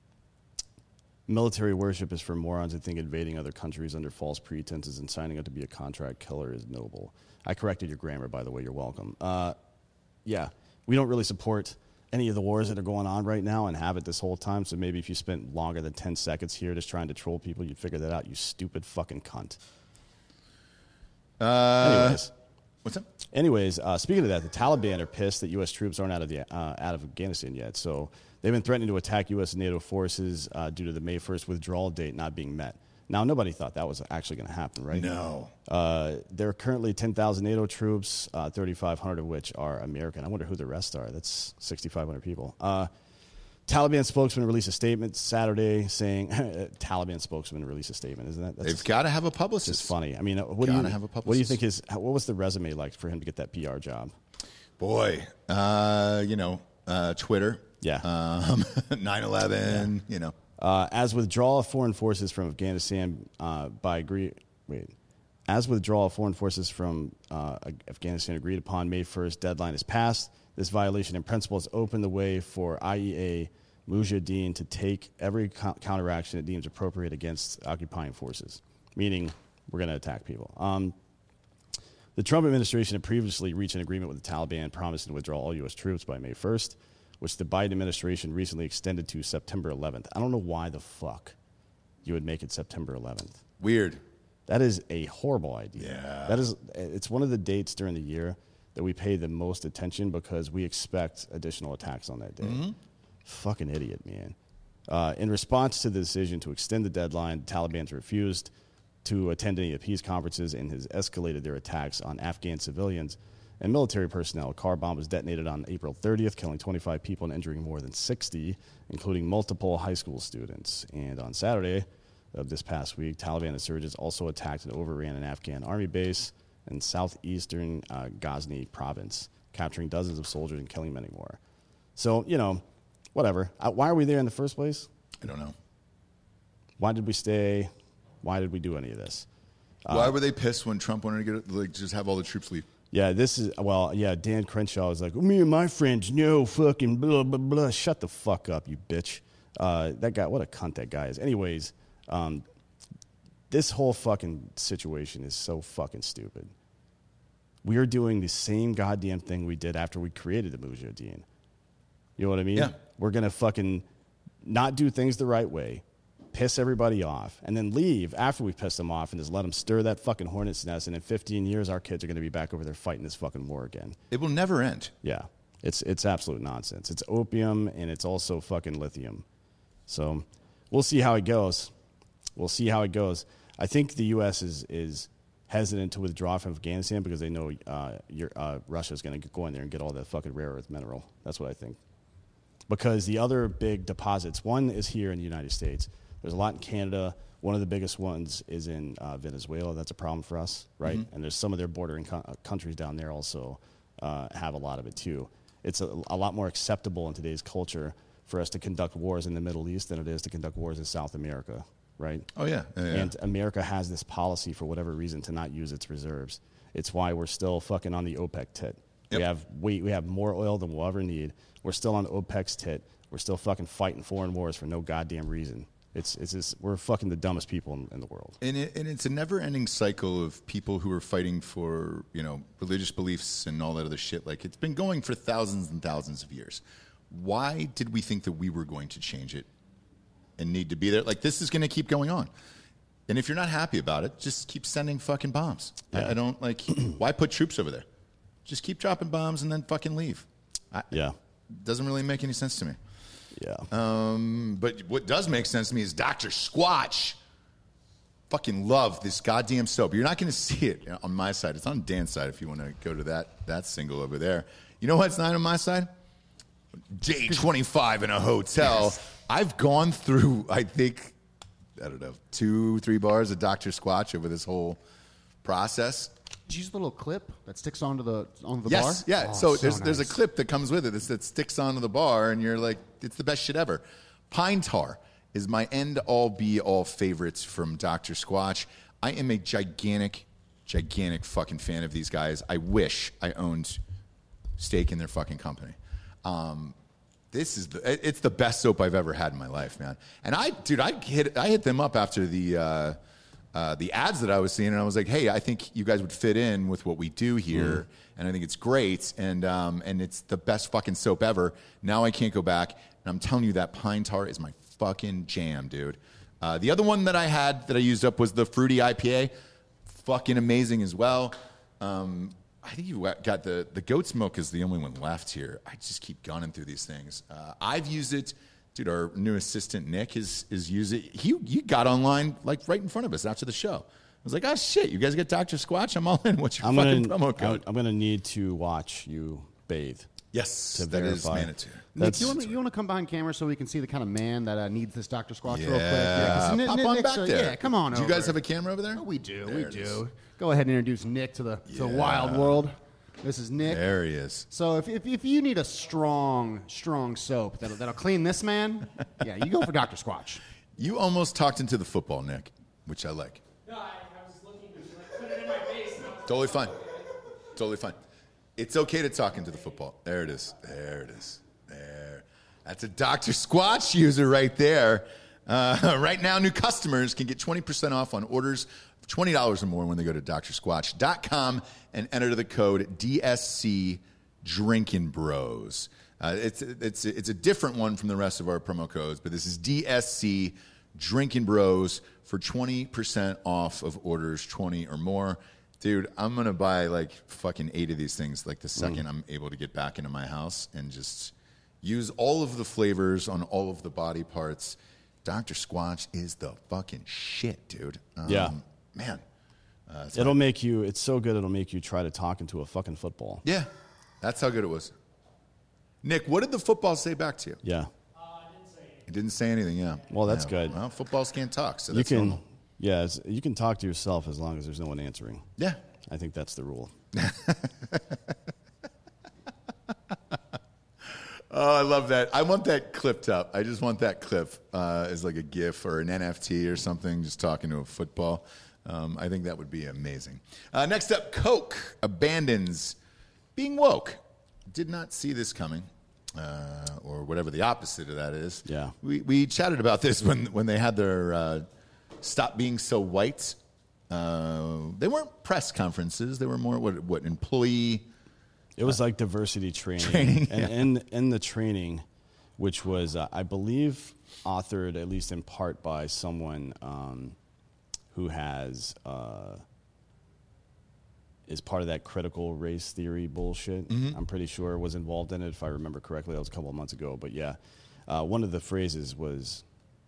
D: military worship is for morons who think invading other countries under false pretenses and signing up to be a contract killer is noble. I corrected your grammar, by the way. You're welcome. Uh, yeah, we don't really support any of the wars that are going on right now and have it this whole time. So maybe if you spent longer than ten seconds here just trying to troll people, you'd figure that out, you stupid fucking cunt.
A: Uh,
D: Anyways.
A: What's up?
D: Anyways, uh, speaking of that, the Taliban are pissed that U S troops aren't out of the uh, out of Afghanistan yet. So they've been threatening to attack U S and NATO forces uh, due to the May first withdrawal date not being met. Now, nobody thought that was actually going to happen, right?
A: No.
D: Uh, there are currently ten thousand NATO troops, uh, thirty-five hundred of which are American. I wonder who the rest are. That's sixty-five hundred people. Uh, Taliban spokesman released a statement Saturday saying, Taliban spokesman released a statement, isn't that? That's
A: They've got to have a publicist.
D: just funny. I mean, uh, what do you
A: Gotta have a
D: what do you
A: publicist.
D: think his what was the resume like for him to get that P R job?
A: Boy, uh, you know, uh, Twitter.
D: Yeah.
A: Um, nine eleven, you know.
D: Uh, as withdrawal of foreign forces from Afghanistan uh, by agree wait, as withdrawal of foreign forces from uh, Afghanistan agreed upon May first deadline is passed. This violation in principle has opened the way for I E A Mujahideen to take every co- counteraction it deems appropriate against occupying forces, meaning we're going to attack people. Um, the Trump administration had previously reached an agreement with the Taliban promising to withdraw all U S troops by May first, which the Biden administration recently extended to September eleventh. I don't know why the fuck you would make it September eleventh.
A: Weird.
D: That is a horrible idea.
A: Yeah.
D: That is, it's one of the dates during the year that we pay the most attention because we expect additional attacks on that day.
A: Mm-hmm.
D: Fucking idiot, man. Uh, in response to the decision to extend the deadline, the Taliban refused to attend any of the peace conferences and has escalated their attacks on Afghan civilians and military personnel. A car bomb was detonated on April thirtieth, killing twenty-five people and injuring more than sixty, including multiple high school students. And on Saturday of this past week, Taliban insurgents also attacked and overran an Afghan army base in southeastern uh, Ghazni province, capturing dozens of soldiers and killing many more. So, you know, whatever. Uh, why are we there in the first place?
C: I don't know.
D: Why did we stay? Why did we do any of this?
C: Why were they pissed when Trump wanted to get like just have all the troops leave?
D: Yeah, this is, well, yeah, Dan Crenshaw was like, me and my friends know fucking blah, blah, blah. Shut the fuck up, you bitch. Uh, that guy, what a cunt that guy is. Anyways, um, this whole fucking situation is so fucking stupid. We are doing the same goddamn thing we did after we created the Mujahideen. You know what I mean?
C: Yeah.
D: We're going to fucking not do things the right way, piss everybody off, and then leave after we piss them off and just let them stir that fucking hornet's nest. And in fifteen years, our kids are going to be back over there fighting this fucking war again.
C: It will never end.
D: Yeah. It's it's absolute nonsense. It's opium, and it's also fucking lithium. So we'll see how it goes. We'll see how it goes. I think the U S is is hesitant to withdraw from Afghanistan because they know uh, uh, Russia is going to go in there and get all that fucking rare earth mineral. That's what I think. Because the other big deposits, one is here in the United States. There's a lot in Canada. One of the biggest ones is in uh, Venezuela. That's a problem for us, right? Mm-hmm. And there's some of their bordering co- countries down there also uh, have a lot of it too. It's a, a lot more acceptable in today's culture for us to conduct wars in the Middle East than it is to conduct wars in South America, right?
C: Oh, yeah. yeah, yeah.
D: And America has this policy for whatever reason to not use its reserves. It's why we're still fucking on the OPEC tit. Yep. We have we, we have more oil than we'll ever need. We're still on OPEC's tit. We're still fucking fighting foreign wars for no goddamn reason. It's it's just, we're fucking the dumbest people in, in the world.
C: And, it, and it's a never-ending cycle of people who are fighting for, you know, religious beliefs and all that other shit. Like, it's been going for thousands and thousands of years. Why did we think that we were going to change it and need to be there? Like, this is going to keep going on. And if you're not happy about it, just keep sending fucking bombs. Yeah. I, I don't, like, why put troops over there? Just keep dropping bombs and then fucking leave. I,
D: yeah.
C: Doesn't really make any sense to me.
D: Yeah.
C: Um, but what does make sense to me is Doctor Squatch. Fucking love this goddamn soap. You're not going to see it on my side. It's on Dan's side if you want to go to that that single over there. You know what's not on my side? Day twenty-five in a hotel. Yes. I've gone through, I think, I don't know, two, three bars of Doctor Squatch over this whole process.
E: Did you use the little clip that sticks onto the onto the
C: yes,
E: bar?
C: Yes, yeah.
E: Oh,
C: so
E: so
C: there's
E: nice.
C: there's a clip that comes with it that, that sticks onto the bar, and you're like, it's the best shit ever. Pine tar is my end-all, be-all favorites from Doctor Squatch. I am a gigantic, gigantic fucking fan of these guys. I wish I owned stake in their fucking company. Um, this is the, it's the best soap I've ever had in my life, man. And I, dude, I hit I hit them up after the. Uh, Uh, the ads that I was seeing, and I was like, hey, I think you guys would fit in with what we do here, mm. and I think it's great, and um, and it's the best fucking soap ever. Now I can't go back, and I'm telling you that pine tar is my fucking jam, dude. Uh, the other one that I had that I used up was the fruity I P A. Fucking amazing as well. Um, I think you got the, the goat's milk is the only one left here. I just keep gunning through these things. Uh, I've used it. Dude, our new assistant, Nick, is is using it. He, he got online, like, right in front of us after the show. I was like, oh, shit, you guys got Doctor Squatch? I'm all in. What's your
D: I'm
C: fucking
D: gonna,
C: promo code?
D: I'm going to need to watch you bathe.
C: Yes,
D: to
C: that
D: verify.
C: is mandatory.
E: Nick, you want to you want to come behind camera so we can see the kind of man that uh, needs this Doctor Squatch
C: yeah.
E: real quick? Yeah,
C: Pop
E: Nick,
C: on
E: Nick's
C: back
E: a,
C: there.
E: Yeah, come on
C: Do you
E: over.
C: guys have a camera over there?
E: Oh, we do,
C: there
E: we
C: it
E: do.
C: is.
E: Go ahead and introduce Nick to the, to the
C: Yeah.
E: wild world. This is Nick.
C: There he is.
E: So if, if if you need a strong, strong soap that'll, that'll clean this man, yeah, you go for Doctor Squatch.
C: You almost talked into the football, Nick, which I like.
F: No, I, I was looking to like, put it in my face. And I was
C: Totally fine. Totally fine. It's okay to talk into the football. There it is. There it is. There. That's a Doctor Squatch user right there. Uh, right now, new customers can get twenty percent off on orders of twenty dollars or more when they go to doctor squatch dot com and enter the code D S C Drinkin' Bros. Uh, it's, it's, it's a different one from the rest of our promo codes, but this is D S C Drinkin' Bros for twenty percent off of orders twenty or more. Dude, I'm going to buy like fucking eight of these things like the second mm. I'm able to get back into my house and just use all of the flavors on all of the body parts. Doctor Squatch is the fucking shit, dude. Um,
D: yeah.
C: man. Uh, it's
D: It'll
C: like-
D: make you, it's so good it'll make you try to talk into a fucking football.
C: yeah, that's how good it was. Nick, what did the football say back to you?
D: Yeah.
C: It didn't say anything, yeah.
D: Well, that's
C: Yeah.
D: good.
C: Well, footballs can't talk, so
D: You
C: that's
D: can,
C: normal.
D: yeah, it's, you can talk to yourself as long as there's no one answering.
C: Yeah.
D: I think that's the rule.
C: Oh, I love that. I want that clipped up. I just want that clip uh, as like a GIF or an N F T or something, just talking to a football. Um, I think that would be amazing. Uh, next up, Coke abandons being woke. Did not see this coming, uh, or whatever the opposite of that is.
D: Yeah.
C: We, we chatted about this when, when they had their uh, Stop Being So White. Uh, they weren't press conferences. They were more, what, what employee...
D: It was like diversity training.
C: Training,
D: and
C: yeah.
D: in, in the training, which was, uh, I believe, authored at least in part by someone um, who has, uh, is part of that critical race theory bullshit.
C: Mm-hmm.
D: I'm pretty sure was involved in it, if I remember correctly. That was a couple of months ago. But yeah, uh, one of the phrases was,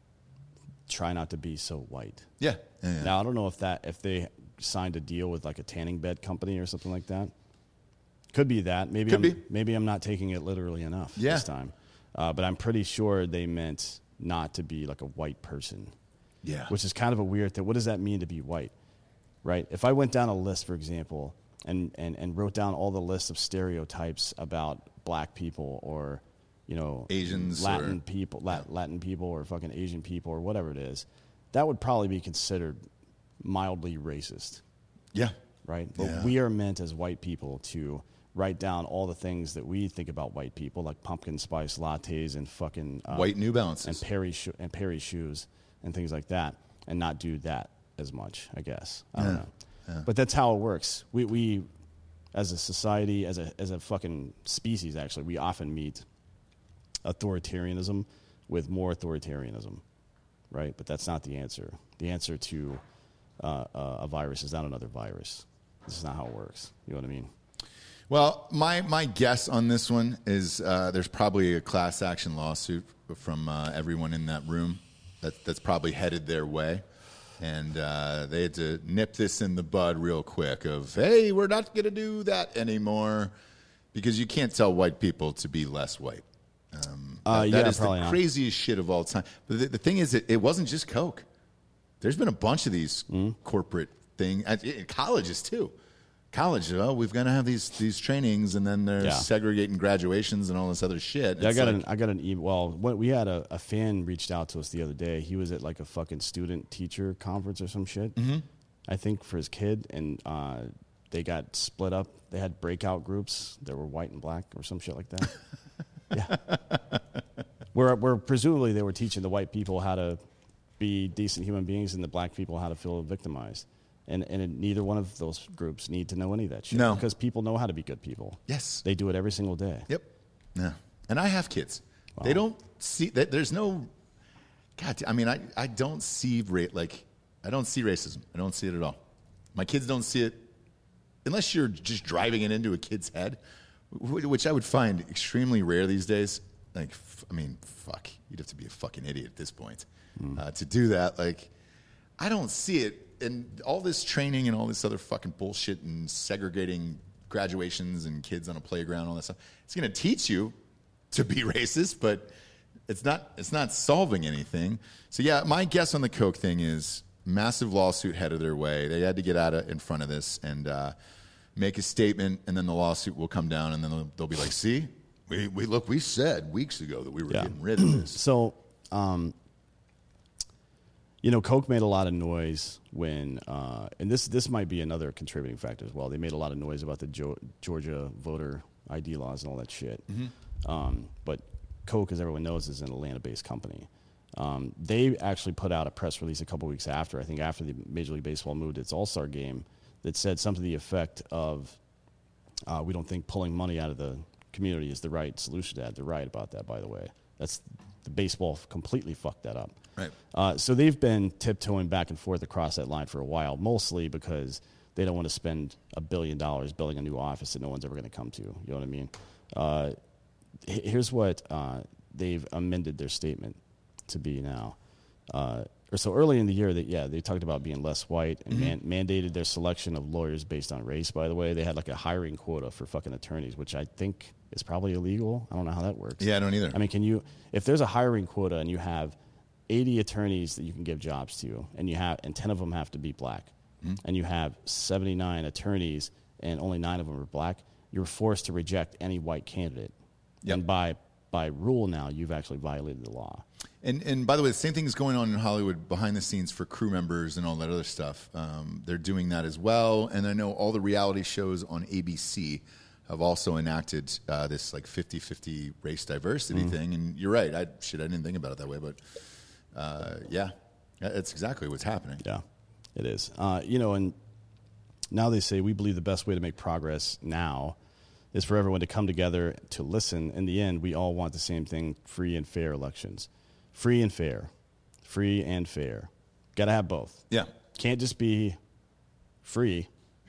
D: try not to be so white.
C: Yeah. yeah, yeah.
D: Now, I don't know if that if they signed a deal with like a tanning bed company or something like that. Could be that. Maybe
C: Could
D: I'm,
C: be.
D: maybe I'm not taking it literally enough
C: Yeah.
D: this time. Uh, but I'm pretty sure they meant not to be like a white person.
C: Yeah.
D: Which is kind of a weird thing. What does that mean to be white? Right? If I went down a list, for example, and, and, and wrote down all the lists of stereotypes about black people or, you know,
C: Asians
D: Latin
C: or-
D: people, Lat, Latin people or fucking Asian people or whatever it is, that would probably be considered mildly racist.
C: Yeah.
D: Right? But
C: Yeah.
D: we are meant as white people to write down all the things that we think about white people, like pumpkin spice lattes and fucking uh,
C: White New Balances.
D: and Perry sho- and Perry shoes and things like that, and not do that as much. I guess I don't
C: Yeah.
D: know,
C: Yeah.
D: but that's how it works. We we as a society, as a as a fucking species, actually, we often meet authoritarianism with more authoritarianism, right? But that's not the answer. The answer to uh, uh, a virus is not another virus. This is not how it works. You know what I mean?
C: Well, my, my guess on this one is uh, there's probably a class action lawsuit from uh, everyone in that room that, that's probably headed their way. And uh, they had to nip this in the bud real quick of, hey, we're not going to do that anymore because you can't tell white people to be less white. Um,
D: Uh,
C: that,
D: yeah,
C: that is the
D: probably not.
C: craziest shit of all time. But the, the thing is, it, it wasn't just Coke. There's been a bunch of these
D: Mm-hmm.
C: corporate things, at, colleges too. College, oh, we've got to have these these trainings, and then they're
D: Yeah.
C: segregating graduations and all this other shit.
D: Yeah, I
C: It's
D: got
C: like-
D: an I got an email. Well, when we had a, a fan reached out to us the other day. He was at like a fucking student teacher conference or some shit. Mm-hmm. I think for his kid, and uh, they got split up. They had breakout groups that were white and black or some shit like that. Yeah, where where presumably they were teaching the white people how to be decent human beings and the black people how to feel victimized. And and it, neither one of those groups need to know any of that shit.
C: No.
D: Because people know how to be good people.
C: Yes.
D: They do it every single day.
C: Yep. Yeah. And I have kids. They don't see that. There's no. God, I mean, I, I don't see ra- like I don't see racism. I don't see it at all. My kids don't see it unless you're just driving it into a kid's head, wh- which I would find extremely rare these days. Like, f- I mean, fuck, you'd have to be a fucking idiot at this point uh, to do that. Like, I don't see it. And all this training and all this other fucking bullshit and segregating graduations and kids on a playground, all that stuff. It's going to teach you to be racist, but it's not. It's not solving anything. So yeah, my guess on the Coke thing is massive lawsuit headed their way. They had to get out of in front of this and uh, make a statement, and then the lawsuit will come down, and then they'll, they'll be like, "See, we, we look, we said weeks ago that we were
D: Yeah.
C: getting rid of this."
D: So, um, you know, Coke made a lot of noise when, uh, and this this might be another contributing factor as well. They made a lot of noise about the jo- Georgia voter I D laws and all that shit. Um, but Coke, as everyone knows, is an Atlanta-based company. Um, they actually put out a press release a couple weeks after, I think after the Major League Baseball moved its All-Star game, that said something to the effect of, uh, we don't think pulling money out of the community is the right solution to that. They're right about that, by the way. That's the baseball completely fucked that up.
C: Right.
D: Uh, so they've been tiptoeing back and forth across that line for a while, mostly because they don't want to spend a billion dollars building a new office that no one's ever going to come to. You know what I mean? Uh, h- here's what uh, they've amended their statement to be now. Uh, or so early in the year that, yeah, they talked about being less white and mm-hmm. man, mandated their selection of lawyers based on race, by the way. They had like a hiring quota for fucking attorneys, which I think is probably illegal. I don't know how that works.
C: Yeah, I don't either.
D: I mean, can you, if there's a hiring quota and you have eighty attorneys that you can give jobs to, and you have, and ten of them have to be black, mm-hmm. and you have seventy-nine attorneys and only nine of them are black, you're forced to reject any white candidate. Yep. And by by rule now, you've actually violated the law.
C: And and by the way, the same thing is going on in Hollywood behind the scenes for crew members and all that other stuff. Um, they're doing that as well. And I know all the reality shows on A B C have also enacted uh, this like fifty-fifty race diversity mm. thing. And you're right. I shit, I didn't think about it that way, but uh, yeah, that's exactly what's happening.
D: Yeah, it is. Uh, you know, and now they say we believe the best way to make progress now is for everyone to come together to listen. In the end, we all want the same thing: free and fair elections. Free and fair. Free and fair. Got to have both.
C: Yeah.
D: Can't just be free.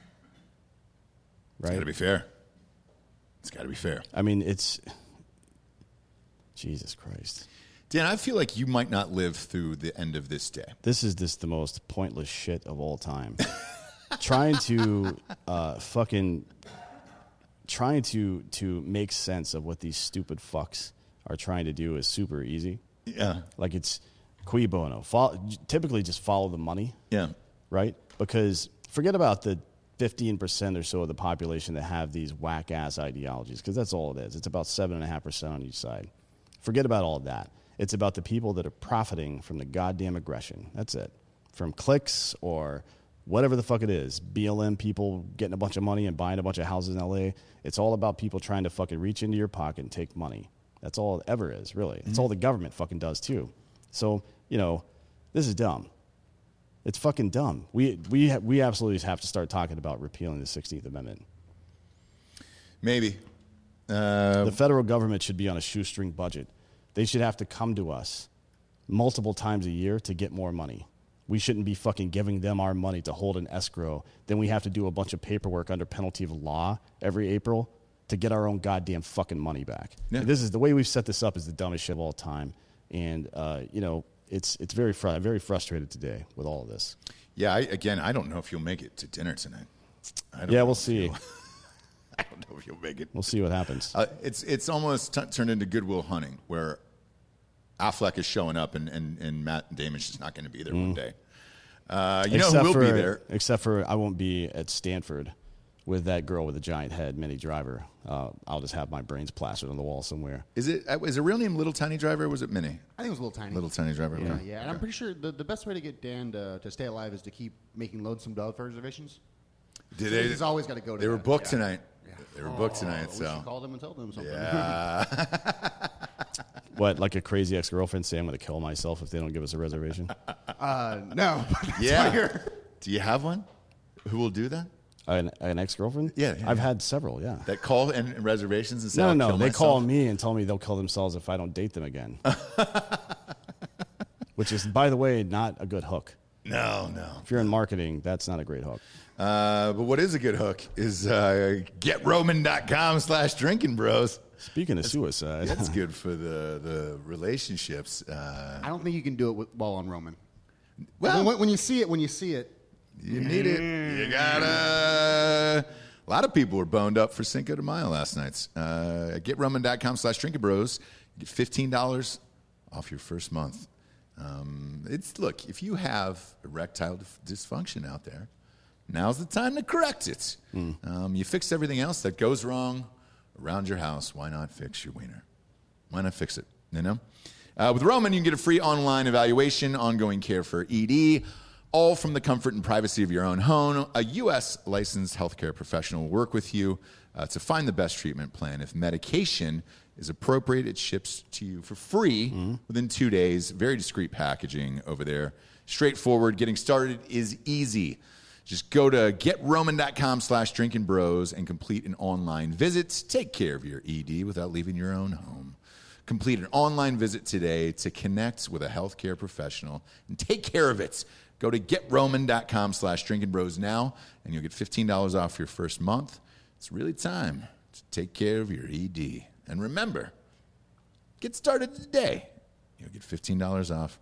D: Right?
C: It's got to be fair. It's got to be fair.
D: I mean, it's... Jesus Christ.
C: Dan, I feel like you might not live through the end of this day.
D: This is just the most pointless shit of all time. Trying to uh, fucking... Trying to, to make sense of what these stupid fucks are trying to do is super easy.
C: Yeah.
D: Like it's cui bono. Follow, typically just follow the money.
C: Yeah.
D: Right? Because forget about the fifteen percent or so of the population that have these whack-ass ideologies, because that's all it is. It's about seven point five percent on each side. Forget about all of that. It's about the people that are profiting from the goddamn aggression. That's it. From clicks or whatever the fuck it is. B L M people getting a bunch of money and buying a bunch of houses in L A. It's all about people trying to fucking reach into your pocket and take money. That's all it ever is, really. It's mm-hmm. all the government fucking does, too. So, you know, this is dumb. It's fucking dumb. We we ha- we absolutely have to start talking about repealing the sixteenth Amendment.
C: Maybe. Uh,
D: the federal government should be on a shoestring budget. They should have to come to us multiple times a year to get more money. We shouldn't be fucking giving them our money to hold in escrow. Then we have to do a bunch of paperwork under penalty of law every April to get our own goddamn fucking money back. Yeah. This is the way we've set this up is the dumbest shit of all time. And, uh, you know, it's it's very fr- I'm very frustrated today with all of this.
C: Yeah, I, again, I don't know if you'll make it to dinner tonight. I don't
D: yeah,
C: know
D: we'll see.
C: I don't know if you'll make it.
D: We'll see what happens.
C: Uh, it's it's almost t- turned into Good Will Hunting, where Affleck is showing up and, and, and Matt Damon's just not going to be there mm. one day. Uh, you except know who will
D: for,
C: be there.
D: Except for I won't be at Stanford with that girl with the giant head, Minnie Driver. Uh, I'll just have my brains plastered on the wall somewhere.
C: Is it is her real name Little Tiny Driver, or was it Minnie?
E: I think it was Little Tiny.
C: Little Tiny Driver.
E: Yeah,
C: okay.
E: yeah. And I'm pretty sure the, the best way to get Dan to, to stay alive is to keep making Lonesome Dove reservations.
C: Did
E: so
C: they?
E: He's always got to go to
C: They
E: that.
C: were booked
E: yeah.
C: tonight.
E: Yeah.
C: They were
E: oh,
C: booked tonight.
E: We
C: so
E: should call them and tell them something.
C: Yeah.
D: What, like a crazy ex-girlfriend say I'm going to kill myself if they don't give us a reservation?
E: Uh, no.
C: Yeah. Do you have one? Who will do that?
D: An, an ex-girlfriend?
C: Yeah, yeah,
D: I've
C: yeah.
D: had several, yeah.
C: That call and, and reservations and say,
D: No,
C: I'll
D: no,
C: kill
D: no. They
C: myself?
D: call me and tell me they'll kill themselves if I don't date them again. Which is, by the way, not a good hook.
C: No, no.
D: If you're in marketing, that's not a great hook.
C: Uh, but what is a good hook is uh, getroman.com slash drinking bros.
D: Speaking of that's, suicide.
C: That's good for the, the relationships. Uh,
E: I don't think you can do it with, while on Roman.
C: Well,
E: when, when you see it, when you see it.
C: You need it. You gotta. A lot of people were boned up for Cinco de Mayo last night. Uh, getroman.com slash drinking bros. You get fifteen dollars off your first month. Um, it's look, if you have erectile dysfunction out there, now's the time to correct it. Mm. Um, you fixed everything else that goes wrong around your house. Why not fix your wiener? Why not fix it? You know? Uh, with Roman, you can get a free online evaluation, ongoing care for E D, all from the comfort and privacy of your own home. A U S licensed healthcare professional will work with you uh, to find the best treatment plan. If medication is appropriate, it ships to you for free mm-hmm. within two days. Very discreet packaging over there. Straightforward. Getting started is easy. Just go to getroman.com slash drinking bros and complete an online visit. Take care of your E D without leaving your own home. Complete an online visit today to connect with a healthcare professional and take care of it. Go to getroman.com slash drinking bros now, and you'll get fifteen dollars off your first month. It's really time to take care of your E D. And remember, get started today. You'll get fifteen dollars off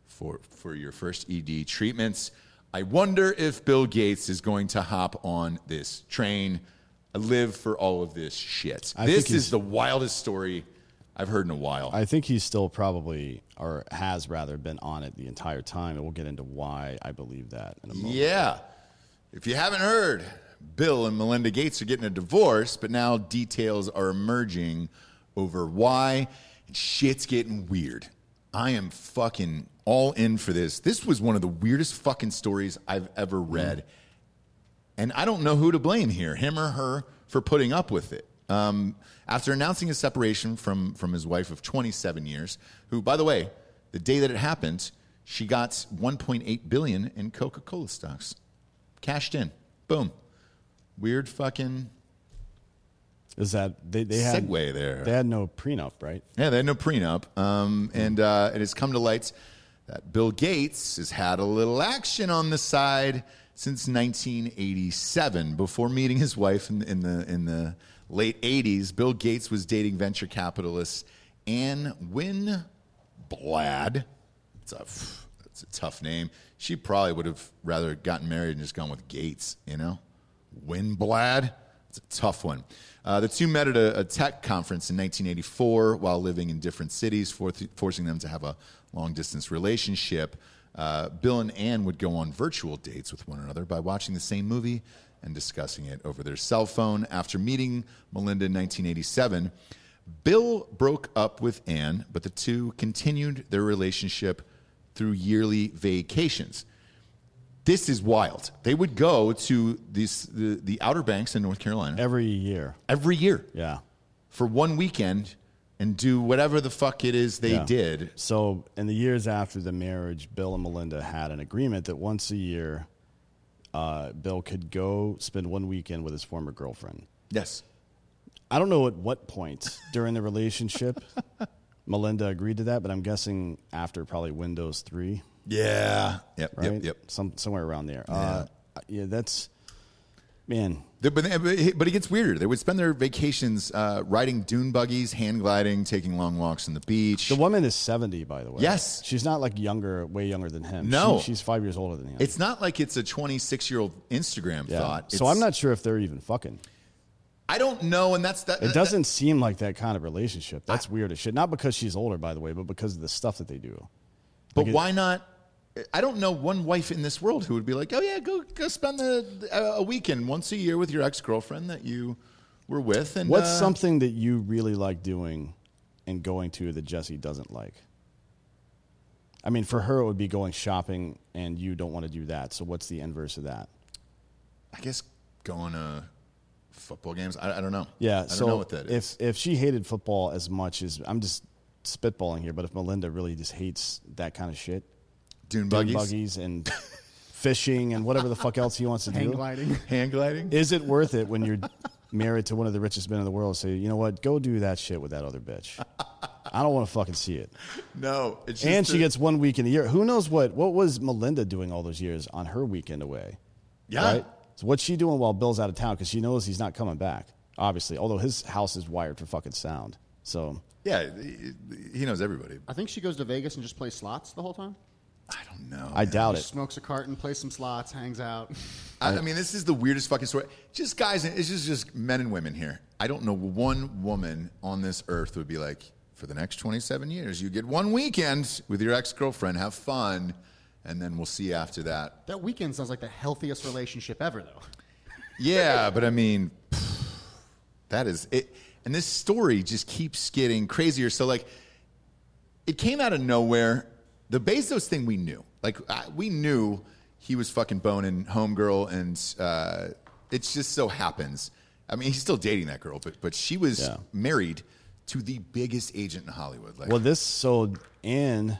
A: for, for your first E D treatments. I wonder if Bill Gates is going to hop on this train. I live for all of this shit.
D: I
A: this
D: think
A: is the wildest story I've heard in a while.
D: I think he's still probably, or has rather, been on it the entire time, and we'll get into why I believe that in a moment.
A: Yeah. If you haven't heard, Bill and Melinda Gates are getting a divorce, but now details are emerging over why. Shit's getting weird. I am fucking all in for this. This was one of the weirdest fucking stories I've ever read. Mm. And I don't know who to blame here, him or her, for putting up with it. Um, after announcing his separation from, from his wife of twenty-seven years, who, by the way, the day that it happened, she got one point eight billion dollars in Coca-Cola stocks. Cashed in. Boom. Weird fucking
D: Is that they, they had
A: segue there.
D: They had no prenup, right?
A: Yeah, they had no prenup. Um, and uh, it has come to light that Bill Gates has had a little action on the side since nineteen eighty-seven. Before meeting his wife in, in the in the late eighties, Bill Gates was dating venture capitalist Ann Winblad. It's a, it's a tough name. She probably would have rather gotten married and just gone with Gates, you know? Winblad. It's a tough one. Uh, the two met at a, a tech conference in nineteen eighty-four while living in different cities, for, forcing them to have a long-distance relationship. Uh, Bill and Ann would go on virtual dates with one another by watching the same movie and discussing it over their cell phone. After meeting Melinda in nineteen eighty-seven, Bill broke up with Ann, but the two continued their relationship through yearly vacations. This is wild. They would go to these, the, the Outer Banks in North Carolina.
D: Every year.
A: Every year.
D: Yeah.
A: For one weekend and do whatever the fuck it is they
D: Yeah.
A: did.
D: So in the years after the marriage, Bill and Melinda had an agreement that once a year, uh, Bill could go spend one weekend with his former girlfriend.
A: Yes.
D: I don't know at what point during the relationship Melinda agreed to that, but I'm guessing after probably Windows three.
A: Yeah. Yep.
D: Right?
A: Yep. Yep.
D: Some, somewhere around there. Yeah. Uh, yeah, that's, man.
A: But, but it gets weirder. They would spend their vacations uh, riding dune buggies, hand gliding, taking long walks on the beach.
D: The woman is seventy, by the way.
A: Yes.
D: She's not like younger, way younger than him.
A: No.
D: She, she's five years older than him.
A: It's not like it's a twenty-six-year-old Instagram
D: yeah.
A: thought.
D: So
A: It's,
D: I'm not sure if they're even fucking.
A: I don't know, and that's that.
D: It doesn't seem like that kind of relationship. That's I, weird as shit. Not because she's older, by the way, but because of the stuff that they do.
A: But
D: like
A: why
D: it,
A: not? I don't know one wife in this world who would be like, oh, yeah, go go spend the, a weekend once a year with your ex-girlfriend that you were with. And
D: what's
A: uh,
D: something that you really like doing and going to that Jesse doesn't like? I mean, for her, it would be going shopping, and you don't want to do that. So what's the inverse of that?
A: I guess going to football games. I, I don't know.
D: Yeah,
A: I don't
D: so
A: know what that is.
D: If, if she hated football as much as, I'm just spitballing here, but if Melinda really just hates that kind of shit,
A: Dune
D: Dune
A: buggies,
D: buggies and fishing and whatever the fuck else he wants to
E: Hang
D: do.
E: gliding.
A: hand gliding.
D: Is it worth it when you're married to one of the richest men in the world? Say, you know what? Go do that shit with that other bitch. I don't want to fucking see it.
A: No, it's just
D: And she
A: the-
D: gets one weekend a year. Who knows what? What was Melinda doing all those years on her weekend away?
A: Yeah.
D: Right? So what's she doing while Bill's out of town? Because she knows he's not coming back. Obviously, although his house is wired for fucking sound. So
A: Yeah, he- he knows everybody.
E: I think she goes to Vegas and just plays slots the whole time.
A: I don't know.
D: I doubt it.
E: Smokes a carton, plays some slots, hangs out.
A: I, I mean, this is the weirdest fucking story. Just guys, it's just, just men and women here. I don't know one woman on this earth would be like, for the next twenty-seven years, you get one weekend with your ex-girlfriend, have fun, and then we'll see after that.
E: That weekend sounds like the healthiest relationship ever, though.
A: Yeah, but I mean, that is it. And this story just keeps getting crazier. So, like, it came out of nowhere. The Bezos thing we knew. Like, I, we knew he was fucking boning homegirl, and uh, it just so happens. I mean, he's still dating that girl, but but she was
D: Yeah.
A: married to the biggest agent in Hollywood. Like,
D: well, this so Anne,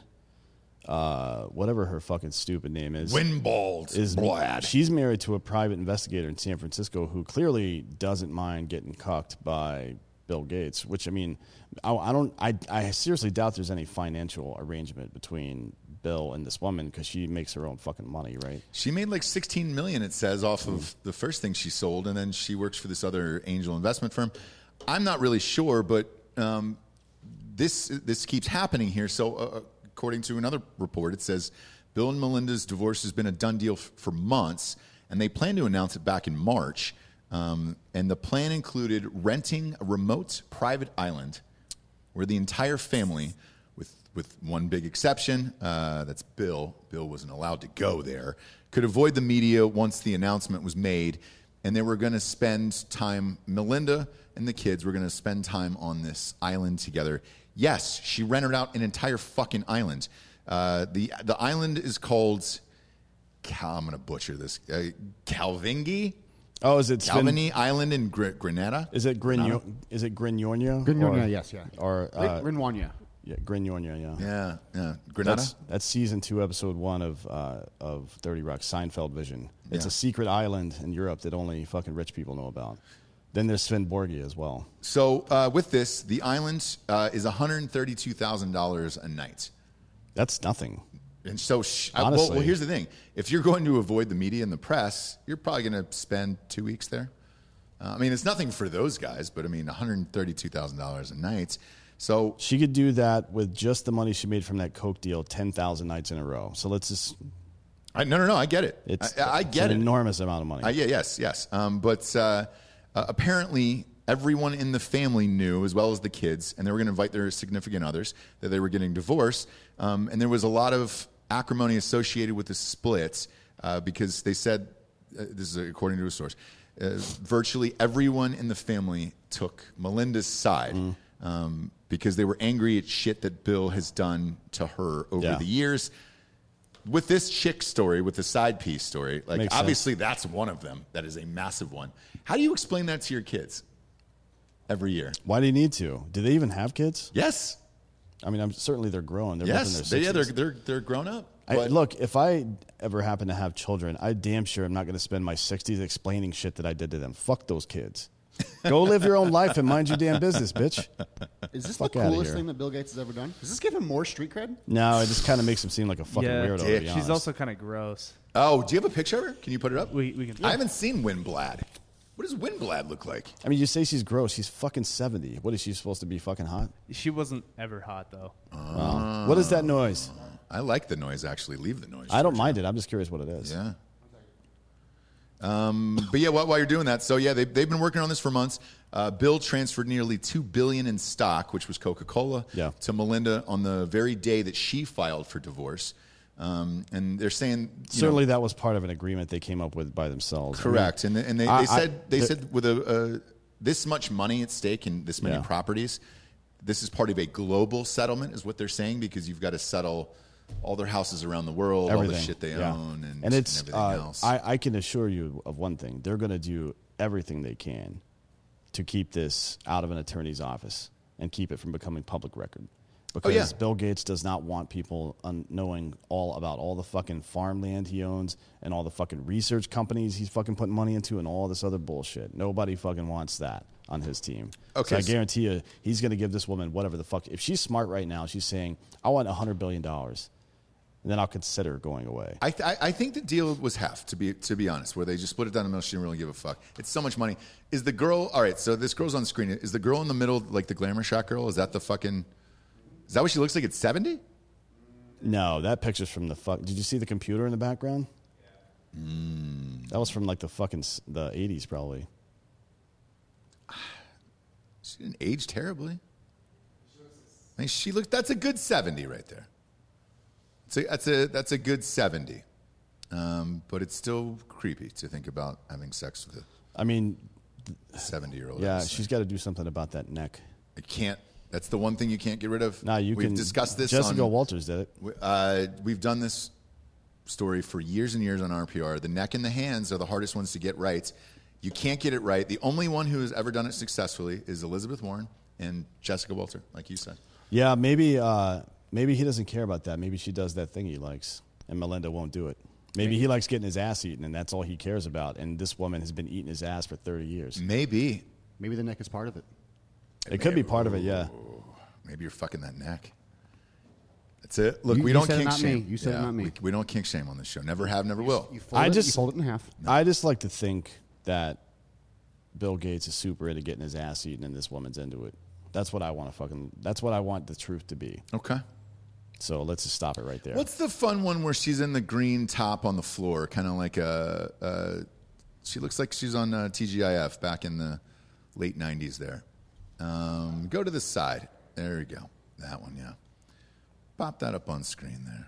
D: uh, whatever her fucking stupid name is,
A: Winbald
D: is
A: Blad.
D: she's married to a private investigator in San Francisco who clearly doesn't mind getting cucked by Bill Gates. Which I mean, I, I don't, I, I seriously doubt there's any financial arrangement between Bill and this woman because she makes her own fucking money, right?
A: She made like sixteen million dollars, it says, off of the first thing she sold, and then she works for this other angel investment firm. I'm not really sure, but um, this this keeps happening here. So, uh,
C: according to another report, it says Bill and Melinda's divorce has been a done deal f- for months, and they plan to announce it back in March. Um, and the plan included renting a remote private island where the entire family, with with one big exception, uh, that's Bill. Bill wasn't allowed to go there. Could avoid the media once the announcement was made, and they were going to spend time. Melinda and the kids were going to spend time on this island together. Yes, she rented out an entire fucking island. Uh, the the island is called. Cal, I'm going to butcher this. Uh, Calvingi.
D: Oh, is it Sven-
C: Calvini Island in Gr- Grenada?
D: Is it Grigno- Is it Grignonia?
E: Grignonia,
D: Or-
E: yes, yeah.
D: Or uh,
E: Rinwania.
D: yeah, Grignonia, yeah.
C: Yeah, yeah. Grenada?
D: That's, that's season two, episode one of uh, of thirty Rock, Seinfeld Vision. It's
C: Yeah.
D: a secret island in Europe that only fucking rich people know about. Then there's Sven Borgia as well.
C: So uh, with this, the island uh, is one hundred thirty-two thousand dollars a night.
D: That's nothing.
C: And so, sh- I- well,
D: Honestly.
C: well, here's the thing. If you're going to avoid the media and the press, you're probably going to spend two weeks there. Uh, I mean, it's nothing for those guys, but I mean, one hundred thirty-two thousand dollars a night. So
D: She could do that with just the money she made from that Coke deal, ten thousand nights in a row. So let's just,
C: I, no, no, no. I get it.
D: it's,
C: I, I
D: it's
C: get
D: an
C: it.
D: enormous amount of money.
C: Uh, yeah, yes, yes. Um, but uh, uh, apparently, everyone in the family knew, as well as the kids, and they were going to invite their significant others, that they were getting divorced. Um, and there was a lot of acrimony associated with the splits uh, because they said, uh, this is according to a source, uh, virtually everyone in the family took Melinda's side.
D: Mm.
C: Um, because they were angry at shit that Bill has done to her over
D: Yeah.
C: the years. With this chick story, with the side piece story, like
D: Makes
C: obviously that's one of them. That is a massive one. How do you explain that to your kids every year?
D: Why do you need to? Do they even have kids?
C: Yes,
D: I mean, I'm certainly they're grown. They're both in
C: yes,
D: their
C: they, yeah,
D: sixties.
C: they're they're they're grown up.
D: I,
C: But
D: look, if I ever happen to have children, I damn sure I'm not going to spend my sixties explaining shit that I did to them. Fuck those kids. Go live your own life and mind your damn business, bitch.
E: Is this
D: Fuck
E: the
D: outta
E: coolest
D: here.
E: thing that Bill Gates has ever done? Does this give him more street cred?
D: No, it just kind of makes him seem like a fucking
G: Yeah.
D: weirdo. To
C: Dick.
D: be
G: She's
D: honest.
G: also kind of gross.
C: oh, do you have a picture of her? Can you put it up?
G: We, we can.
C: I haven't seen Windblad. What does Windblad look like?
D: I mean, you say she's gross. She's fucking seventy. What is she supposed to be? Fucking hot?
G: She wasn't ever hot though.
D: Wow. What is that noise?
C: I like the noise. Actually, leave the noise.
D: I don't
C: Georgia.
D: mind it. I'm just curious what it is.
C: Yeah. Um, but yeah, while, while you're doing that, so yeah, they, they've been working on this for months. Uh, Bill transferred nearly two billion dollars in stock, which was Coca-Cola,
D: Yeah.
C: to Melinda on the very day that she filed for divorce. Um, and they're saying, you
D: Certainly,
C: know,
D: that was part of an agreement they came up with by themselves. I mean,
C: correct. And, and they, they
D: I- I-
C: said they
D: the-
C: said with a uh, this much money at stake and this many
D: Yeah.
C: properties, this is part of a global settlement, is what they're saying, because you've got to settle all their houses around the world, all
D: everything
C: the shit they
D: yeah.
C: own, and,
D: and it's
C: everything
D: uh,
C: else.
D: I, I can assure you of one thing: they're going to do everything they can to keep this out of an attorney's office and keep it from becoming public record. Because
C: Oh, yeah.
D: Bill Gates does not want people un- knowing all about all the fucking farmland he owns and all the fucking research companies he's fucking putting money into and all this other bullshit. Nobody fucking wants that on his team.
C: Okay,
D: So I
C: so-
D: guarantee you, he's going to give this woman whatever the fuck. If she's smart right now, she's saying, I want one hundred billion dollars. And then I'll consider going away.
C: I, th- I I think the deal was half, to be to be honest, where they just split it down the middle. She didn't really give a fuck. It's so much money. Is the girl all right? So this girl's on screen. Is the girl in the middle like the glamour shot girl? Is that the fucking? Is that what she looks like at seventy?
D: No, that picture's from the fuck. Did you see the computer in the background?
C: Mm.
D: That was from like the fucking s- the eighties, probably.
C: She didn't age terribly. I mean, she looks. That's a good seventy right there. It's a, that's a that's a good seventy. Um, but it's still creepy to think about having sex with
D: I mean,
C: a seventy-year-old.
D: yeah, she's got to do something about that neck.
C: I can't. That's the one thing you can't get rid of.
D: Now you
C: We've
D: can
C: discussed this.
D: Jessica
C: on,
D: Walters did it.
C: Uh, we've done this story for years and years on R P R. The neck and the hands are the hardest ones to get right. You can't get it right. The only one who has ever done it successfully is Elizabeth Warren and Jessica Walter, like you said.
D: Yeah, maybe uh, maybe he doesn't care about that. Maybe she does that thing he likes, and Melinda won't do it. Maybe he likes getting his ass eaten, and that's all he cares about. And this woman has been eating his ass for thirty years.
C: Maybe.
E: Maybe the neck is part of it.
D: It could be part of it, yeah.
C: Maybe you're fucking that neck. That's it. Look,
E: You-
C: we
E: you
C: don't
E: said it,
C: kink
E: not me.
C: shame.
E: You said it, not me.
C: We, we don't kink shame on this show. Never have, never will.
E: You fold,
D: I
E: it,
D: just
E: you fold it in half.
D: I just like to think that Bill Gates is super into getting his ass eaten, and this woman's into it. That's what I want to fucking. That's what I want the truth to be.
C: Okay.
D: So let's just stop it right there.
C: What's the fun one where she's in the green top on the floor, kind of like a, a? She looks like she's on uh, T G I F back in the late nineties. There, um, go to the side. There you go. That one, yeah. Pop that up on screen there.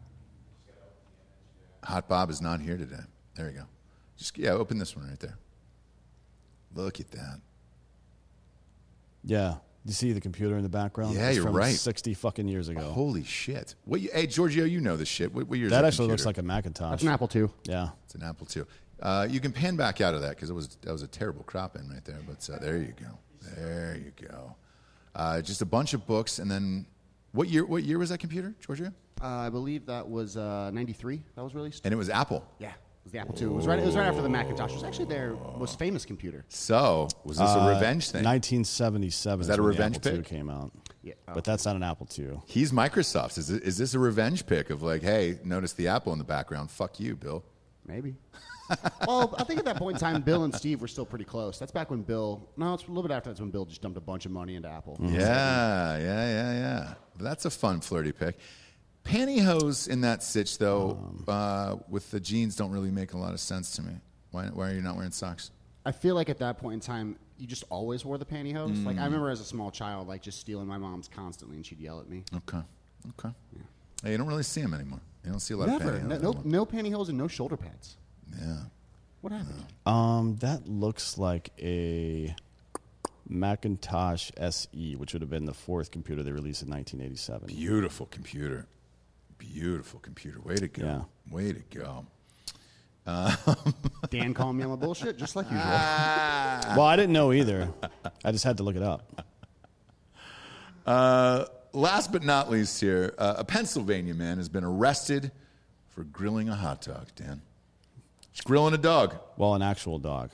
C: Hot Bob is not here today. There you go. Just yeah, open this one right there. Look at that.
D: Yeah. You see the computer in the background?
C: Yeah,
D: It's
C: you're
D: from
C: right.
D: sixty fucking years ago.
C: Holy shit! What? You, hey, Giorgio, you know this shit. What, what year is
D: that
C: that
D: actually
C: computer?
D: looks like a Macintosh.
E: That's an Apple two.
D: Yeah.
C: It's an Apple two. Uh, you can pan back out of that because it was that was a terrible crop in right there. But uh, there you go. There you go. Uh, just a bunch of books, and then what year? What year was that computer, Giorgio?
E: Uh, I believe that was uh, ninety-three. That was released.
C: And it was Apple.
E: Yeah, it was the Apple two. It was right. It was right after the Macintosh. It was actually their most famous computer.
C: So was this a revenge thing?
D: nineteen seventy-seven.
C: Was that
D: is
C: a
D: when
C: revenge
D: the Apple
C: pick?
D: two came out.
E: Yeah.
D: But that's not an Apple two.
C: He's Microsoft's. Is, it, is this a revenge pick of like, hey, notice the Apple in the background? Fuck you, Bill.
E: Maybe. Well, I think at that point in time, Bill and Steve were still pretty close. That's back when Bill. No, it's a little bit after that's when Bill just dumped a bunch of money into Apple.
C: Yeah, yeah, yeah, yeah. That's a fun flirty pick. Pantyhose in that sitch, though, uh, with the jeans don't really make a lot of sense to me. Why, why are you not wearing socks?
E: I feel like at that point in time, you just always wore the pantyhose. Like I remember as a small child, like just stealing my mom's constantly, and she'd yell at me.
C: Okay, okay. Hey, you don't really see them anymore. You don't see a lot
E: Never.
C: of pantyhose
E: No, no,
C: anymore.
E: no pantyhose and no shoulder pads.
C: Yeah.
E: What happened?
D: Um, that looks like a Macintosh S E, which would have been the fourth computer they released in nineteen eighty-seven.
C: Beautiful computer. Beautiful computer. Way to go.
D: Yeah.
C: Way to go.
E: Dan calling me on my bullshit, just like usual.
D: Well, I didn't know either. I just had to look it up.
C: Uh, last but not least here, uh, a Pennsylvania man has been arrested for grilling a hot dog, Dan. He's grilling a dog.
D: Well, an actual dog.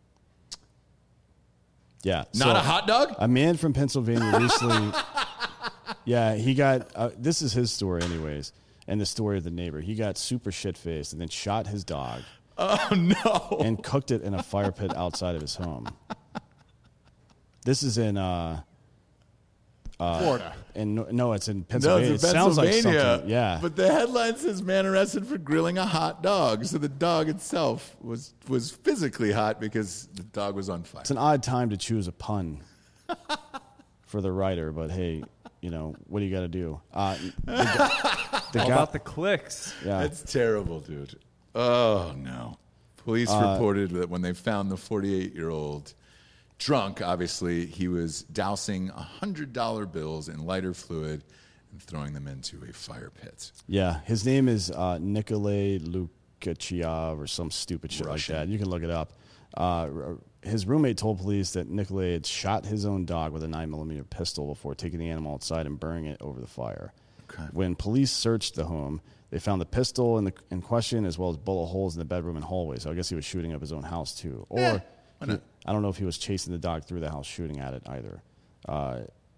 D: Yeah.
C: Not
D: so
C: a hot dog?
D: A man from Pennsylvania recently. Yeah, he got. Uh, this is his story, anyways, and the story of the neighbor. He got super shit faced and then shot his dog.
C: Oh, no.
D: And cooked it in a fire pit outside of his home. This is in. Uh, uh,
E: Florida.
D: And no, it's in
C: No,
D: Pennsylvania.
C: it's in
D: it sounds like
C: Pennsylvania.
D: something. Yeah.
C: But the headline says man arrested for grilling a hot dog. So the dog itself was, was physically hot because the dog was on fire.
D: It's an odd time to choose a pun for the writer, but hey, you know, what do you got to do? Uh, the, guy- the
G: All
D: guy-
G: about the clicks.
D: yeah.
C: That's terrible, dude. Oh, no. Police
D: Uh,
C: reported that when they found the forty-eight-year-old drunk, obviously, he was dousing one hundred dollar bills in lighter fluid and throwing them into a fire pit.
D: Yeah, his name is uh, Nikolay Lukachev or some stupid shit
C: Russian.
D: like that. You can look it up. Uh, r- his roommate told police that Nikolay had shot his own dog with a nine millimeter pistol before taking the animal outside and burning it over the fire.
C: Okay.
D: When police searched the home, they found the pistol in, the, in question as well as bullet holes in the bedroom and hallway. So I guess he was shooting up his own house too. Or
C: Eh, why
D: he-
C: not?
D: I don't know if he was chasing the dog through the house shooting at it either. Uh,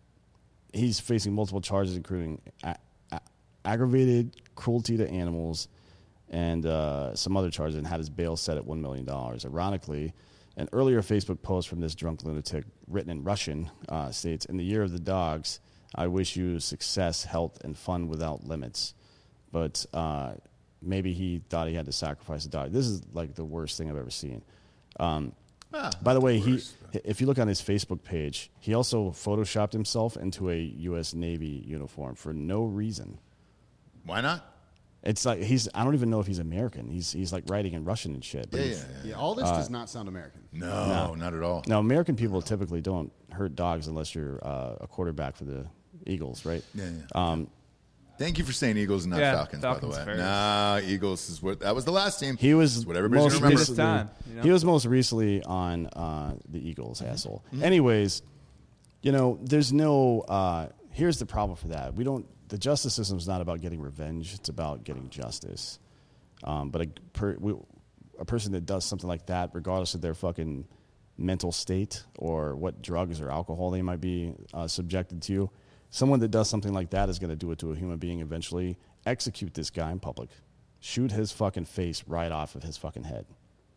D: he's facing multiple charges, including a- a- aggravated cruelty to animals and uh, some other charges, and had his bail set at one million dollars. Ironically, an earlier Facebook post from this drunk lunatic, written in Russian, uh, states, "In the year of the dogs, I wish you success, health, and fun without limits." But uh, maybe he thought he had to sacrifice a dog. This is like the worst thing I've ever seen. Um,
C: Ah,
D: By the way, he
C: worst,
D: if you look on his Facebook page, he also photoshopped himself into a U S Navy uniform for no reason.
C: Why not?
D: It's like he's I don't even know if he's American. He's he's like writing in Russian and shit. But
C: Yeah,
D: he's-
C: yeah, yeah.
E: Yeah, all this does not sound American.
C: No, not at all.
D: No, American people typically don't hurt dogs unless you're uh, a quarterback for the Eagles, right?
C: Yeah, yeah.
D: Um,
C: Thank you for saying Eagles and not
G: Yeah,
C: Falcons,
G: Falcons
C: by the way.
G: first.
C: Nah, Eagles is what that was the last team.
D: He was
C: That's what everybody's
D: most
C: gonna remember.
G: This
D: recently,
G: time, you know?
D: he was most recently on uh, the Eagles, asshole. Anyways, you know, there's no. Uh, here's the problem for that. We don't. The justice system is not about getting revenge. It's about getting justice. Um, but a, per, we, a person that does something like that, regardless of their fucking mental state or what drugs or alcohol they might be uh, subjected to, someone that does something like that is going to do it to a human being eventually. Execute this guy in public. Shoot his fucking face right off of his fucking head.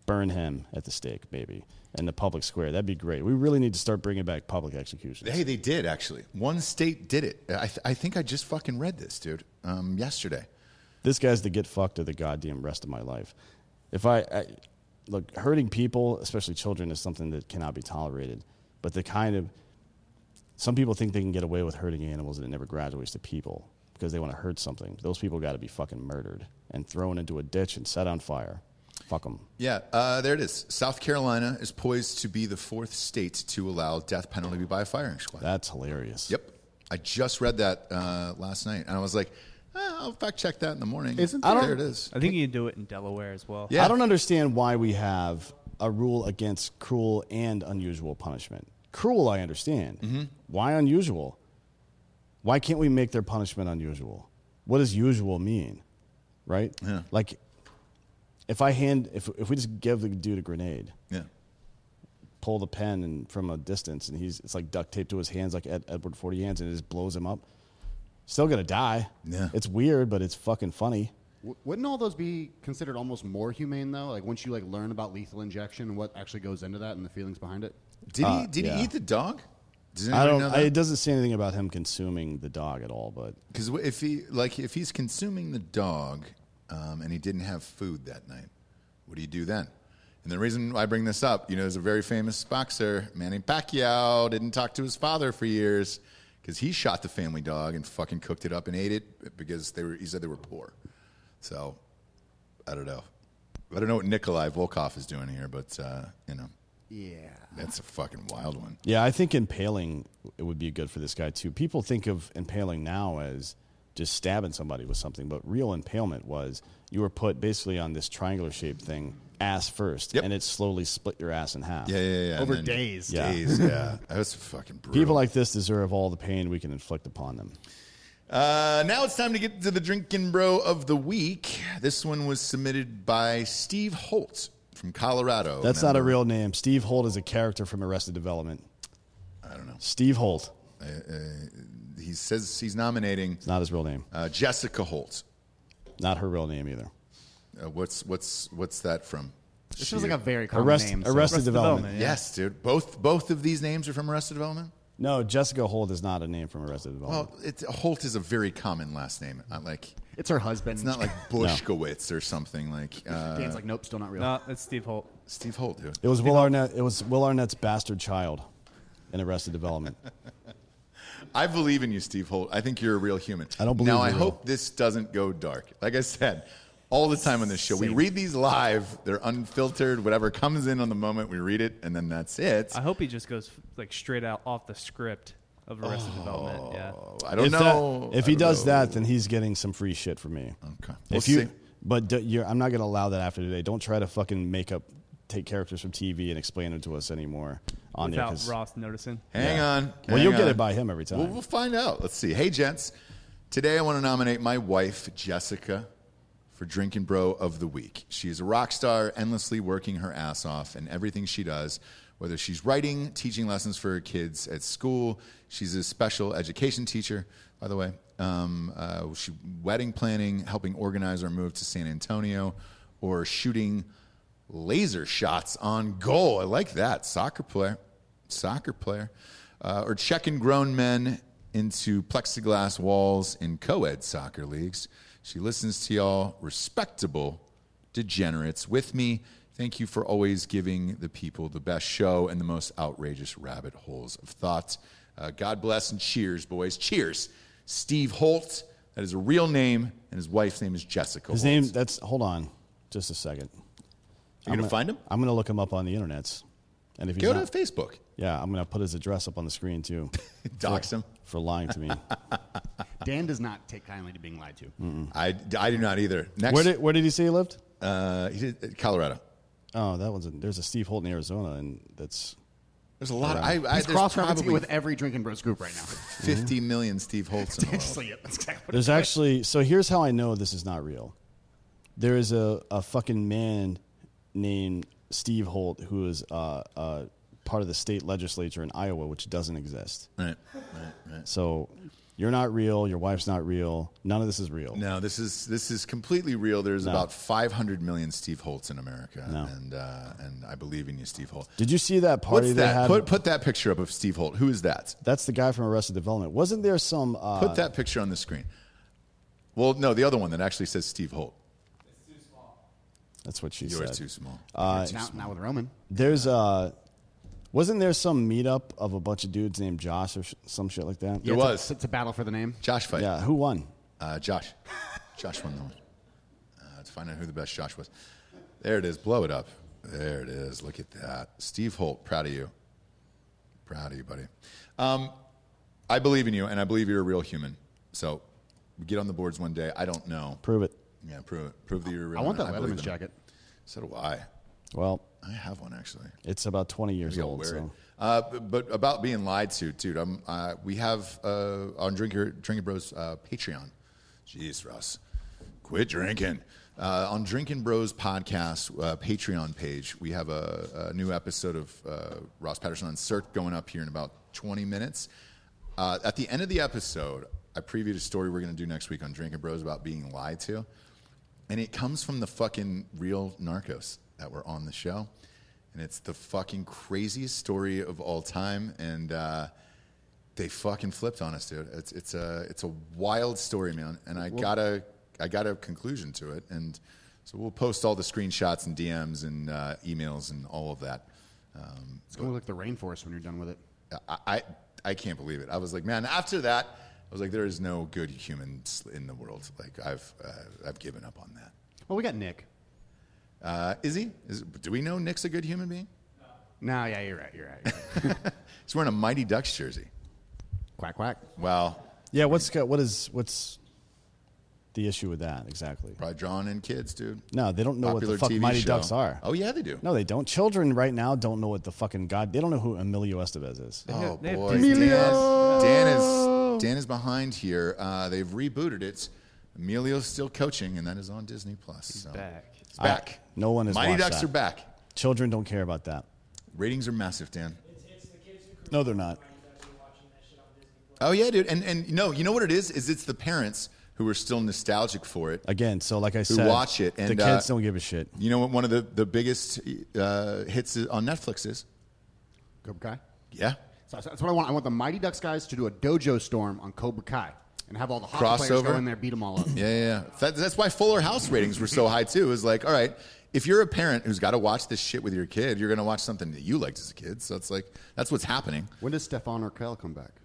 D: burn him at the stake, maybe, in the public square. That'd be great. We really need to start bringing back public executions.
C: Hey, they did, actually. One state did it. I, th- I think I just fucking read this, dude, um, yesterday.
D: This guy's the get fucked of the goddamn rest of my life. If I, I look, hurting people, especially children, is something that cannot be tolerated. But the kind of, some people think they can get away with hurting animals and it never graduates to people because they want to hurt something. Those people got to be fucking murdered and thrown into a ditch and set on fire. Fuck them.
C: Yeah, uh, there it is. South Carolina is poised to be the fourth state to allow death penalty by a firing squad.
D: That's hilarious.
C: Yep. I just read that uh, last night, and I was like, eh, I'll fact check that in the morning.
E: Isn't
C: there?
E: there-
C: There it is.
G: I think you can do it in Delaware as well.
C: Yeah.
D: I don't understand why we have a rule against cruel and unusual punishment. Cruel, I understand.
C: Mm-hmm.
D: Why unusual? Why can't we make their punishment unusual? What does usual mean? Right?
C: Yeah.
D: Like, if I hand, if if we just give the dude a grenade,
C: Yeah.
D: pull the pen and from a distance, and he's it's like duct taped to his hands, like Ed, Edward Forty Hands, and it just blows him up. Still gonna die.
C: Yeah.
D: It's weird, but it's fucking funny.
E: W- Wouldn't all those be considered almost more humane though? Like once you like learn about lethal injection and what actually goes into that and the feelings behind it.
C: Did
D: Uh,
C: he Did
D: yeah.
C: he eat the dog? Does
D: I
C: anybody
D: don't.
C: know
D: I,
C: that?
D: it doesn't say anything about him consuming the dog at all, but
C: Because if he like if he's consuming the dog, um, and he didn't have food that night, what do you do then? And the reason I bring this up, you know, there's a very famous boxer, Manny Pacquiao, didn't talk to his father for years because he shot the family dog and fucking cooked it up and ate it because they were. He said they were poor. So I don't know. I don't know what Nikolai Volkov is doing here, but uh, you know,
E: Yeah.
C: that's a fucking wild one.
D: yeah, I think impaling it would be good for this guy too. People think of impaling now as just stabbing somebody with something, but real impalement was you were put basically on this triangular shaped thing, ass first,
C: Yep.
D: and it slowly split your ass in half.
C: Yeah, yeah, yeah.
E: Over
C: And then-
E: days.
D: Yeah.
C: Days, yeah. That was fucking brutal.
D: People like this deserve all the pain we can inflict upon them.
C: Uh, now it's time to get to the Drinkin' Bro of the Week. This one was submitted by Steve Holt from Colorado.
D: That's not a
C: Member-
D: real name. Steve Holt is a character from Arrested Development.
C: I don't know.
D: Steve Holt.
C: Uh, uh, he says he's nominating
D: It's not his real name.
C: uh, Jessica Holt.
D: Not her real name either.
C: Uh, what's what's what's that from?
E: This feels like a very common
D: Arrest,
E: name. so-
D: Arrested,
G: Arrested
D: Development.
G: Development, yeah.
C: Yes, dude. Both both of these names are from Arrested Development.
D: No, Jessica Holt is not a name from Arrested Development.
C: Well, it's, Holt is a very common last name. Not like
E: It's her husband.
C: it's not like Bushkowitz or something like uh,
E: Dan's like, nope, still not real.
G: No, it's Steve Holt.
C: Steve Holt, dude.
D: It was Will Arnett. It was Will Arnett's bastard child in Arrested Development.
C: I believe in you, Steve Holt. I think you're a real human.
D: I don't believe
C: Now,
D: you're
C: I
D: real.
C: hope this doesn't go dark. Like I said, all the time on this show, we read these live. They're unfiltered. Whatever comes in on the moment, we read it, and then that's it.
G: I hope he just goes like straight out off the script of Arrested Development. Yeah.
C: I don't
D: if
C: know.
D: That, if
C: I
D: he
C: don't
D: does
C: know.
D: that, then he's getting some free shit from me.
C: Okay. We'll
D: if you,
C: see.
D: but d- you're, I'm not going to allow that after today. Don't try to fucking make up, take characters from T V and explain them to us anymore on there.
G: Without
D: 'cause-
G: Ross noticing.
C: Hang
D: Yeah.
C: on.
D: Well,
C: Hang
D: you'll get
C: on.
D: it by him every time.
C: We'll, we'll find out. Let's see. Hey, gents. Today I want to nominate my wife, Jessica, for Drinkin' Bro of the Week. She is a rock star, endlessly working her ass off in everything she does, whether she's writing, teaching lessons for her kids at school. She's a special education teacher, by the way. Um, uh, she wedding planning, helping organize our move to San Antonio, or shooting laser shots on goal. I like that. Soccer player. Soccer player. Uh, or checking grown men into plexiglass walls in co-ed soccer leagues. She listens to y'all respectable degenerates with me. Thank you for always giving the people the best show and the most outrageous rabbit holes of thought. Uh, God bless and cheers, boys. Cheers. Steve Holt. That is a real name, and his wife's name is Jessica
D: His
C: Holt.
D: name, that's, hold on just a second.
C: You're going to find him?
D: I'm going to look him up on the internets. And if he's
C: Go
D: not,
C: to Facebook.
D: yeah, I'm going to put his address up on the screen too.
C: Dox him.
D: For lying to me.
E: Dan does not take kindly to being lied to.
C: I, I do not either. Next,
D: Where did, where did he say he lived?
C: uh, he did, Colorado.
D: Oh, that one's a, there's a Steve Holt in Arizona, and that's
C: There's a lot. Of, I, I,
E: He's
C: there's
E: cross-referencing it
C: probably
E: with every Drinkin' Bros group right now.
C: fifty million Steve Holtz in the
E: Just
C: world.
E: like, yep, that's exactly what
D: there's
E: it's like.
D: actually. So here's how I know this is not real. There is a, a fucking man named Steve Holt who is uh, uh, part of the state legislature in Iowa, which doesn't exist.
C: Right, right, right.
D: So You're not real. Your wife's not real. None of this is real.
C: No, this is this is completely real. There's
D: No.
C: about five hundred million Steve Holtz in America,
D: No.
C: and uh, and I believe in you, Steve Holt.
D: Did you see that party
C: What's
D: they
C: that?
D: had?
C: Put put that picture up of Steve Holt. Who is that?
D: That's the guy from Arrested Development. Wasn't there some? Uh,
C: Put that picture on the screen. Well, no, the other one that actually says Steve Holt.
D: That's what she
C: Yours
D: said.
C: too small.
E: Now, now with Roman.
D: There's uh wasn't there some meetup of a bunch of dudes named Josh or sh- some shit like that?
C: There
E: it's a-
C: was.
E: it's a battle for the name.
C: Josh fight.
D: Yeah, who won?
C: Uh, Josh. Josh won that one. Uh, let's find out who the best Josh was. There it is. Blow it up. There it is. Look at that. Steve Holt, proud of you. Proud of you, buddy. Um, I believe in you, and I believe you're a real human. So we get on the boards one day. I don't know.
D: Prove it.
C: Yeah, prove it. Prove that you're a real
E: I want that
C: human. believe
E: Letterman's
C: in it.
E: jacket.
C: So do I.
D: Well,
C: I have one, actually.
D: it's about twenty years
C: Maybe I'll
D: old.
C: wear
D: So.
C: it. Uh, but, but about being lied to, dude. I'm, uh, we have uh, on Drinker Drinking Bros uh, Patreon. Jeez, Russ, quit drinking. Uh, on Drinking Bros podcast uh, Patreon page, we have a, a new episode of uh, Ross Patterson on Cirque going up here in about twenty minutes. Uh, at the end of the episode, I previewed a story we're going to do next week on Drinking Bros about being lied to, and it comes from the fucking real narcos that were on the show. And it's the fucking craziest story of all time, and uh, they fucking flipped on us, dude. It's it's a it's a wild story, man. And I got a I got a conclusion to it, and so we'll post all the screenshots and D Ms and uh, emails and all of that. Um,
E: It's going to look like the rainforest when you're done with it.
C: I, I I can't believe it. I was like, man. After that, I was like, there is no good humans in the world. Like I've uh, I've given up on that.
E: Well, we got Nick.
C: Uh, is he? Is, do we know Nick's a good human being?
E: No, yeah, you're right. You're right. You're right.
C: He's wearing a Mighty Ducks jersey.
E: Quack, quack.
C: Well,
D: Yeah, what's got- what is what's the issue with that exactly?
C: probably drawing in kids, dude.
D: No, they don't know
C: Popular
D: what the fuck
C: T V
D: Mighty
C: show.
D: Ducks are.
C: Oh yeah, they do.
D: No, they don't. Children right now don't know what the fucking god. They don't know who Emilio Estevez is.
C: Oh
G: have- they have
C: boy,
G: Disney
C: Dan, Dan is Dan is behind here. Uh, they've rebooted it. Emilio's still coaching, and that is on Disney Plus. He's
G: back.
C: It's back.
D: No one has
C: Mighty
D: watched
C: Ducks
D: that.
C: are back.
D: Children don't care about that.
C: Ratings are massive, Dan.
D: No, they're not.
C: Oh yeah, dude. And and no, you know what it is? Is it's the parents who are still nostalgic for it.
D: Again, so like I said,
C: watch it,
D: the
C: and,
D: kids
C: uh,
D: don't give a shit.
C: You know what? One of the the biggest uh, hits on Netflix is?
E: Cobra Kai.
C: Yeah.
E: So that's what I want. I want the Mighty Ducks guys to do a dojo storm on Cobra Kai and have all the hockey players go
C: Crossover?
E: in there, beat them all up.
C: Yeah, yeah, yeah. That, that's why Fuller House ratings were so high too. Is like, all right, if you're a parent who's got to watch this shit with your kid, you're going to watch something that you liked as a kid. So it's like that's what's happening.
E: When does Stefan Urkel come back?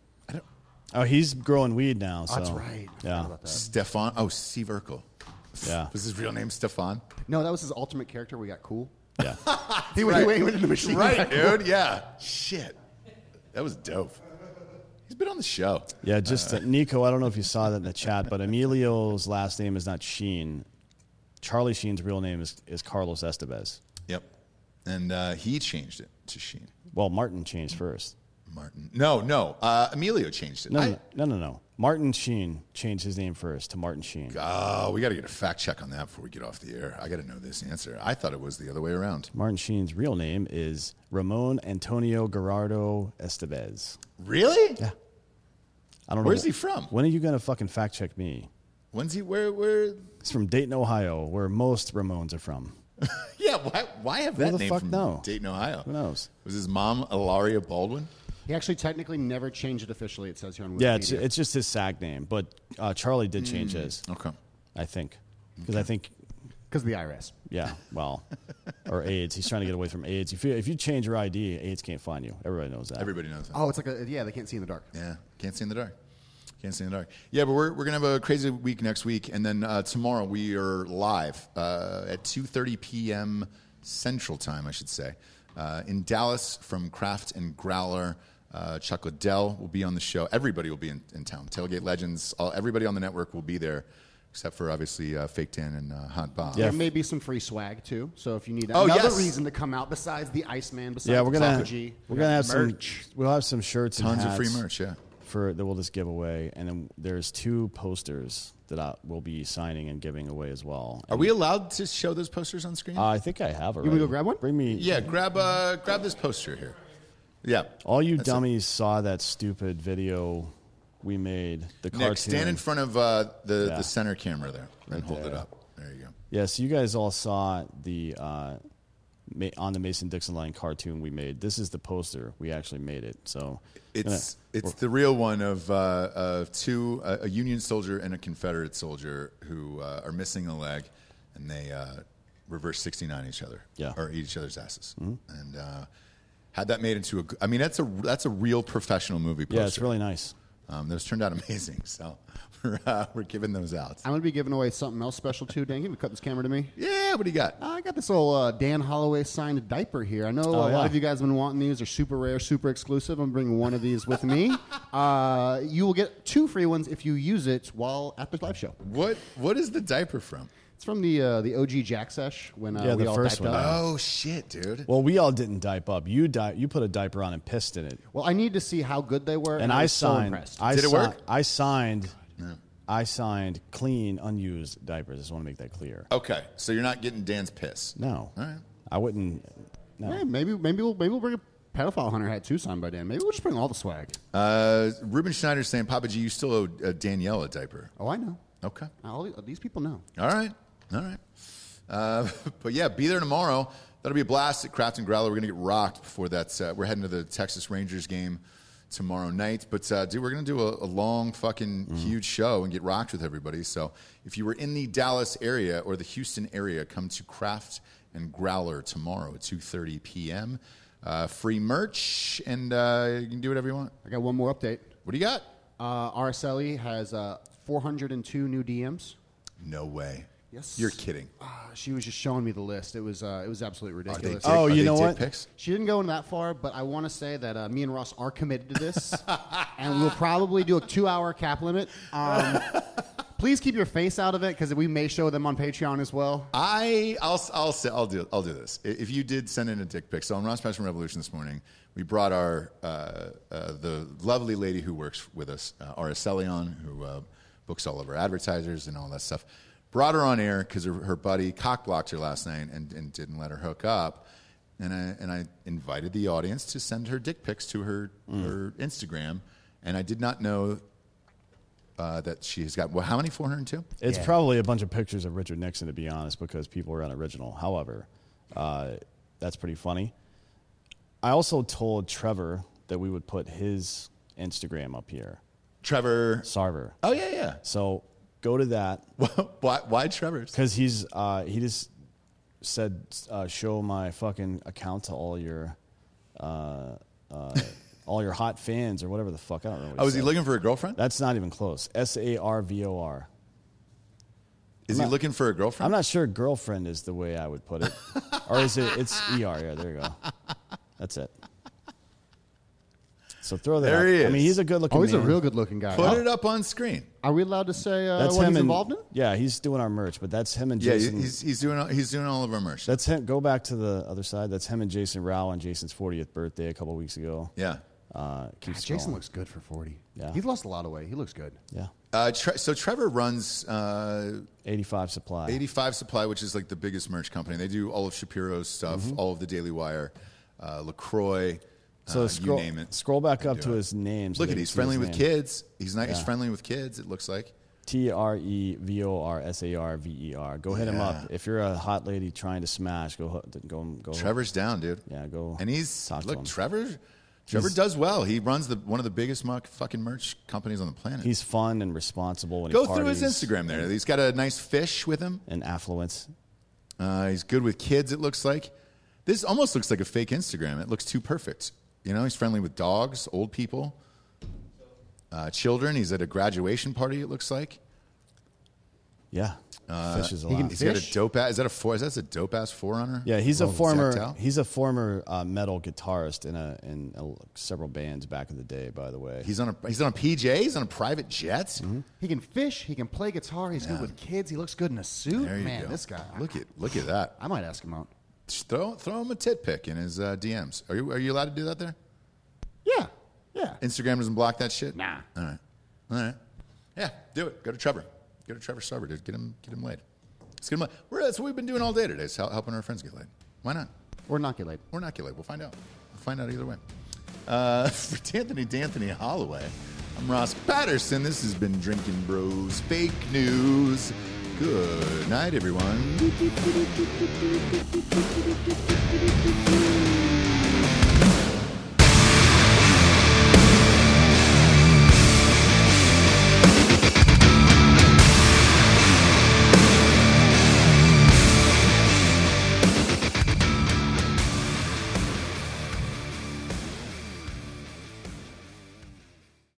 D: Oh, he's growing weed now. So.
E: That's right. I forgot
D: Yeah,
E: about that.
C: Stefan, oh, Steve Urkel.
D: yeah,
C: Was his real name Stefan?
E: No, that was his ultimate character. We got cool.
D: yeah.
E: He went, he went into the machine.
C: Right, dude. Yeah. Shit. That was dope. He's been on the show.
D: Yeah, just uh, Nico. I don't know if you saw that in the chat, but Emilio's last name is not Sheen. Charlie Sheen's real name is, is Carlos Estevez.
C: Yep. And uh, he changed it to Sheen.
D: Well, Martin changed first.
C: Martin. No, no. Uh, Emilio changed it.
D: No,
C: I-
D: no, no, no, no. Martin Sheen changed his name first to Martin Sheen.
C: Oh, we got to get a fact check on that before we get off the air. I got to know this answer. I thought it was the other way around.
D: Martin Sheen's real name is Ramon Antonio Gerardo Estevez.
C: Really?
D: Yeah. I don't know.
C: Where's he from?
D: When are you going to fucking fact check me?
C: When's he? Where? Where?
D: He's from Dayton, Ohio, where most Ramones are from.
C: Yeah. Why? Why have
D: Who
C: that
D: the
C: name
D: fuck
C: from
D: know?
C: Dayton, Ohio?
D: Who knows?
C: Was his mom Ilaria Baldwin?
E: He actually technically never changed it officially. It says here on Wikipedia.
D: Yeah, it's, it's just his SAG name, but uh, Charlie did change his,
C: Okay.
D: I think. Because I think,
E: because of the I R S.
D: yeah, well, or AIDS. He's trying to get away from AIDS. If you, if you change your I D, AIDS can't find you. Everybody knows that.
C: Everybody knows that.
E: Oh, it's like a yeah. They can't see in the dark.
C: Yeah. Can't see in the dark. Can't see in the dark. Yeah, but we're we're gonna have a crazy week next week, and then uh, tomorrow we are live uh, at two thirty p.m. Central Time, I should say, uh, in Dallas from Craft and Growler. Uh, Chuck Liddell will be on the show. Everybody will be in, in town. Tailgate Legends. All, everybody on the network will be there, except for obviously uh, Fake Dan and uh, Hot Bob.
D: Yeah.
E: There may be some free swag too. So if you need
C: Oh,
E: another
C: yes.
E: reason to come out besides the Iceman, besides
D: Yeah, we're
E: the
D: gonna
E: Taco G,
D: we're
E: we
D: gonna
E: got
D: have
E: merch.
D: some. We'll have some shirts,
C: Tons
D: and
C: of free
D: hats
C: merch. Yeah.
D: for that we'll just give away, and then there's two posters that I will be signing and giving away as well.
C: Are we allowed to show those posters on screen?
D: Uh, I think I have already.
E: wanna go grab one?
D: Bring me.
C: yeah. Grab uh, grab this poster here. Yeah.
D: All you
C: That's it.
D: dummies saw that stupid video we made the
C: Nick,
D: cartoon.
C: stand in front of uh, the,
D: Yeah.
C: the center camera there and
D: Right
C: hold it
D: there.
C: up. There you go.
D: Yeah, so you guys all saw the uh, ma- on the Mason-Dixon line cartoon we made. This is the poster. We actually made it. So
C: It's
D: Yeah.
C: it's the real one of uh, of two uh, a Union soldier and a Confederate soldier who uh, are missing a leg, and they uh, reverse sixty-nine each other,
D: Yeah.
C: or eat each other's asses, and uh, had that made into a. g- I mean, that's a that's a real professional movie poster.
D: yeah, it's really nice.
C: Um, those turned out amazing, so we're uh, we're giving those out.
E: I'm going to be giving away something else special too. Dan, can you cut this camera to me?
C: Yeah, what do you got?
E: I got this little uh, Dan Holloway signed diaper here. I know a
D: Oh, yeah.
E: lot of you guys have been wanting these. They're super rare, super exclusive. I'm bringing one of these with me. Uh, you will get two free ones if you use it while at the live show.
C: What what is the diaper from?
E: It's from the uh, the O G Jack Sesh when uh,
D: Yeah,
E: we
D: the
E: all
D: first
E: diped
D: one.
E: up.
C: Oh shit, dude!
D: Well, we all didn't dipe up. You di- You put a diaper on and pissed in it.
E: Well, I need to see how good they were, and,
D: And
E: I
D: I
E: was so
D: signed.
E: impressed.
D: I
C: Did it
D: si-
C: work?
D: I signed. I signed clean, unused diapers. I just want to make that clear.
C: Okay, so you're not getting Dan's piss.
D: No,
C: All right.
D: I wouldn't. No.
E: Hey, maybe maybe we'll maybe we'll bring a pedophile hunter hat too signed by Dan. Maybe we'll just bring all the swag.
C: Uh, Ruben Schneider's saying, Papa G, you still owe uh, Danielle a diaper.
E: Oh, I know.
C: Okay.
E: All these, these people know.
C: All right. All right. Uh, but yeah, be there tomorrow. That'll be a blast at Craft and Growler. We're going to get rocked before that. Uh, we're heading to the Texas Rangers game tomorrow night. But, uh, dude, we're going to do a, a long, fucking huge show and get rocked with everybody. So if you were in the Dallas area or the Houston area, come to Craft and Growler tomorrow at two thirty p.m. Uh, free merch, and uh, you can do whatever you want.
E: I got one more update.
C: What do you got?
E: Uh, Araceli has uh, four hundred two new D Ms.
C: No way.
E: Yes.
C: You're kidding.
E: Uh, she was just showing me the list. It was uh, it was absolutely
C: Are they
E: ridiculous.
C: dick-
D: Oh,
C: are
D: you
C: they
D: know
C: dick
D: what?
C: pics?
E: She didn't go in that far, but I want to say that uh, me and Ross are committed to this, and we'll probably do a two-hour cap limit. Um, please keep your face out of it because we may show them on Patreon as well.
C: I I'll I'll say I'll do I'll do this. I- If you did send in a dick pic, so on Ross Passion Revolution this morning, we brought our uh, uh, the lovely lady who works with us, uh, Araceli, on, who uh, books all of our advertisers and all that stuff. Brought her on air because her, her buddy cock blocked her last night and, and didn't let her hook up. And I and I invited the audience to send her dick pics to her her Instagram, and I did not know uh, that she has got well, how many four hundred two?
D: It's probably a bunch of pictures of Richard Nixon, to be honest, because people are unoriginal. However, uh, that's pretty funny. I also told Trevor that we would put his Instagram up here,
C: Trevor.
D: Sarver.
C: Oh yeah yeah.
D: So go to that
C: why why Trevor's?
D: because he's uh, he just said uh, show my fucking account to all your uh, uh, all your hot fans or whatever the fuck. I don't know. What
C: Oh, is he
D: said.
C: looking for a girlfriend?
D: That's not even close. S A R V O R.
C: Is
D: I'm
C: he
D: not-
C: looking for a girlfriend?
D: I'm not sure girlfriend is the way I would put it. Or is it, it's E R. Yeah, there you go. That's it. So throw that
C: There
D: up.
C: he
D: I mean,
C: is.
D: he's a good looking
E: Oh, he's a
D: man.
E: real good-looking guy.
C: Put
E: Are-
C: it up on screen.
E: Are we allowed to say uh,
D: That's
E: what
D: him
E: he's
D: and,
E: involved in?
D: Yeah, he's doing our merch, but that's him and
C: Yeah,
D: Jason.
C: he's he's doing all- he's doing all of our merch.
D: that's him. Go back to the other side. That's him and Jason Rao on Jason's fortieth birthday a couple weeks ago.
C: Yeah.
D: Uh, keep
E: Jason
D: scrolling.
E: looks good for forty.
D: Yeah.
E: He's lost a lot of weight. He looks good.
D: Yeah.
C: Uh, Tre- so Trevor runs uh,
D: eighty-five supply.
C: eighty-five Supply, which is like the biggest merch company. They do all of Shapiro's stuff,
D: Mm-hmm.
C: all of the Daily Wire, uh, LaCroix.
D: So
C: uh,
D: scroll,
C: you name it.
D: scroll back up
C: do
D: to
C: it.
D: his name. so
C: Look
D: that
C: at
D: you
C: he's
D: see
C: friendly
D: his
C: with
D: name.
C: kids. He's not. He's
D: Yeah.
C: friendly with kids. It looks like.
D: T R E V O R S A R V E R. Go hit him
C: Yeah.
D: up. If you're a hot lady trying to smash, go go go.
C: Trevor's down, dude.
D: Yeah, go.
C: And he's
D: talk to
C: look.
D: him.
C: Trevor. Trevor
D: He's-
C: does well. He runs the one of the biggest muck fucking merch companies on the planet.
D: He's fun and responsible when
C: Go
D: he parties.
C: through his Instagram there. He's got a nice fish with him.
D: And affluence.
C: Uh, he's good with kids, it looks like. This almost looks like a fake Instagram. It looks too perfect. You know, he's friendly with dogs, old people, uh, children. He's at a graduation party, it looks like.
D: Yeah, fishes a
E: he
D: lot.
E: can
C: He's got a
E: Fish?
C: dope ass. Is that a four? Is that a dope ass Forerunner?
D: Yeah, he's a
C: Oh,
D: former
C: Zach Tao?
D: he's a former uh, metal guitarist in a in a, several bands back in the day. By the way,
C: He's on a he's on a P J. He's on a private jet.
D: Mm-hmm.
E: He can fish. He can play guitar. He's good with kids. He looks good in a suit.
C: There you
E: Man,
C: go.
E: this guy.
C: Look at look at that.
E: I might ask him out.
C: Just throw throw him a tit pic in his uh, D Ms. Are you are you allowed to do that there?
E: Yeah. Yeah.
C: Instagram doesn't block that shit.
E: Nah.
C: All right. All right. Yeah, do it. Go to Trevor. Go to Trevor Sarver, dude. Get him get him laid. Let's get him laid. We're, that's what we've been doing all day today. Is hel- helping our friends get laid. Why not?
E: Or inoculate.
C: Or not get laid. We'll find out. We'll find out either way. Uh, for D'Anthony D'Anthony Holloway, I'm Ross Patterson. This has been Drinking Bros Fake News. Good night, everyone.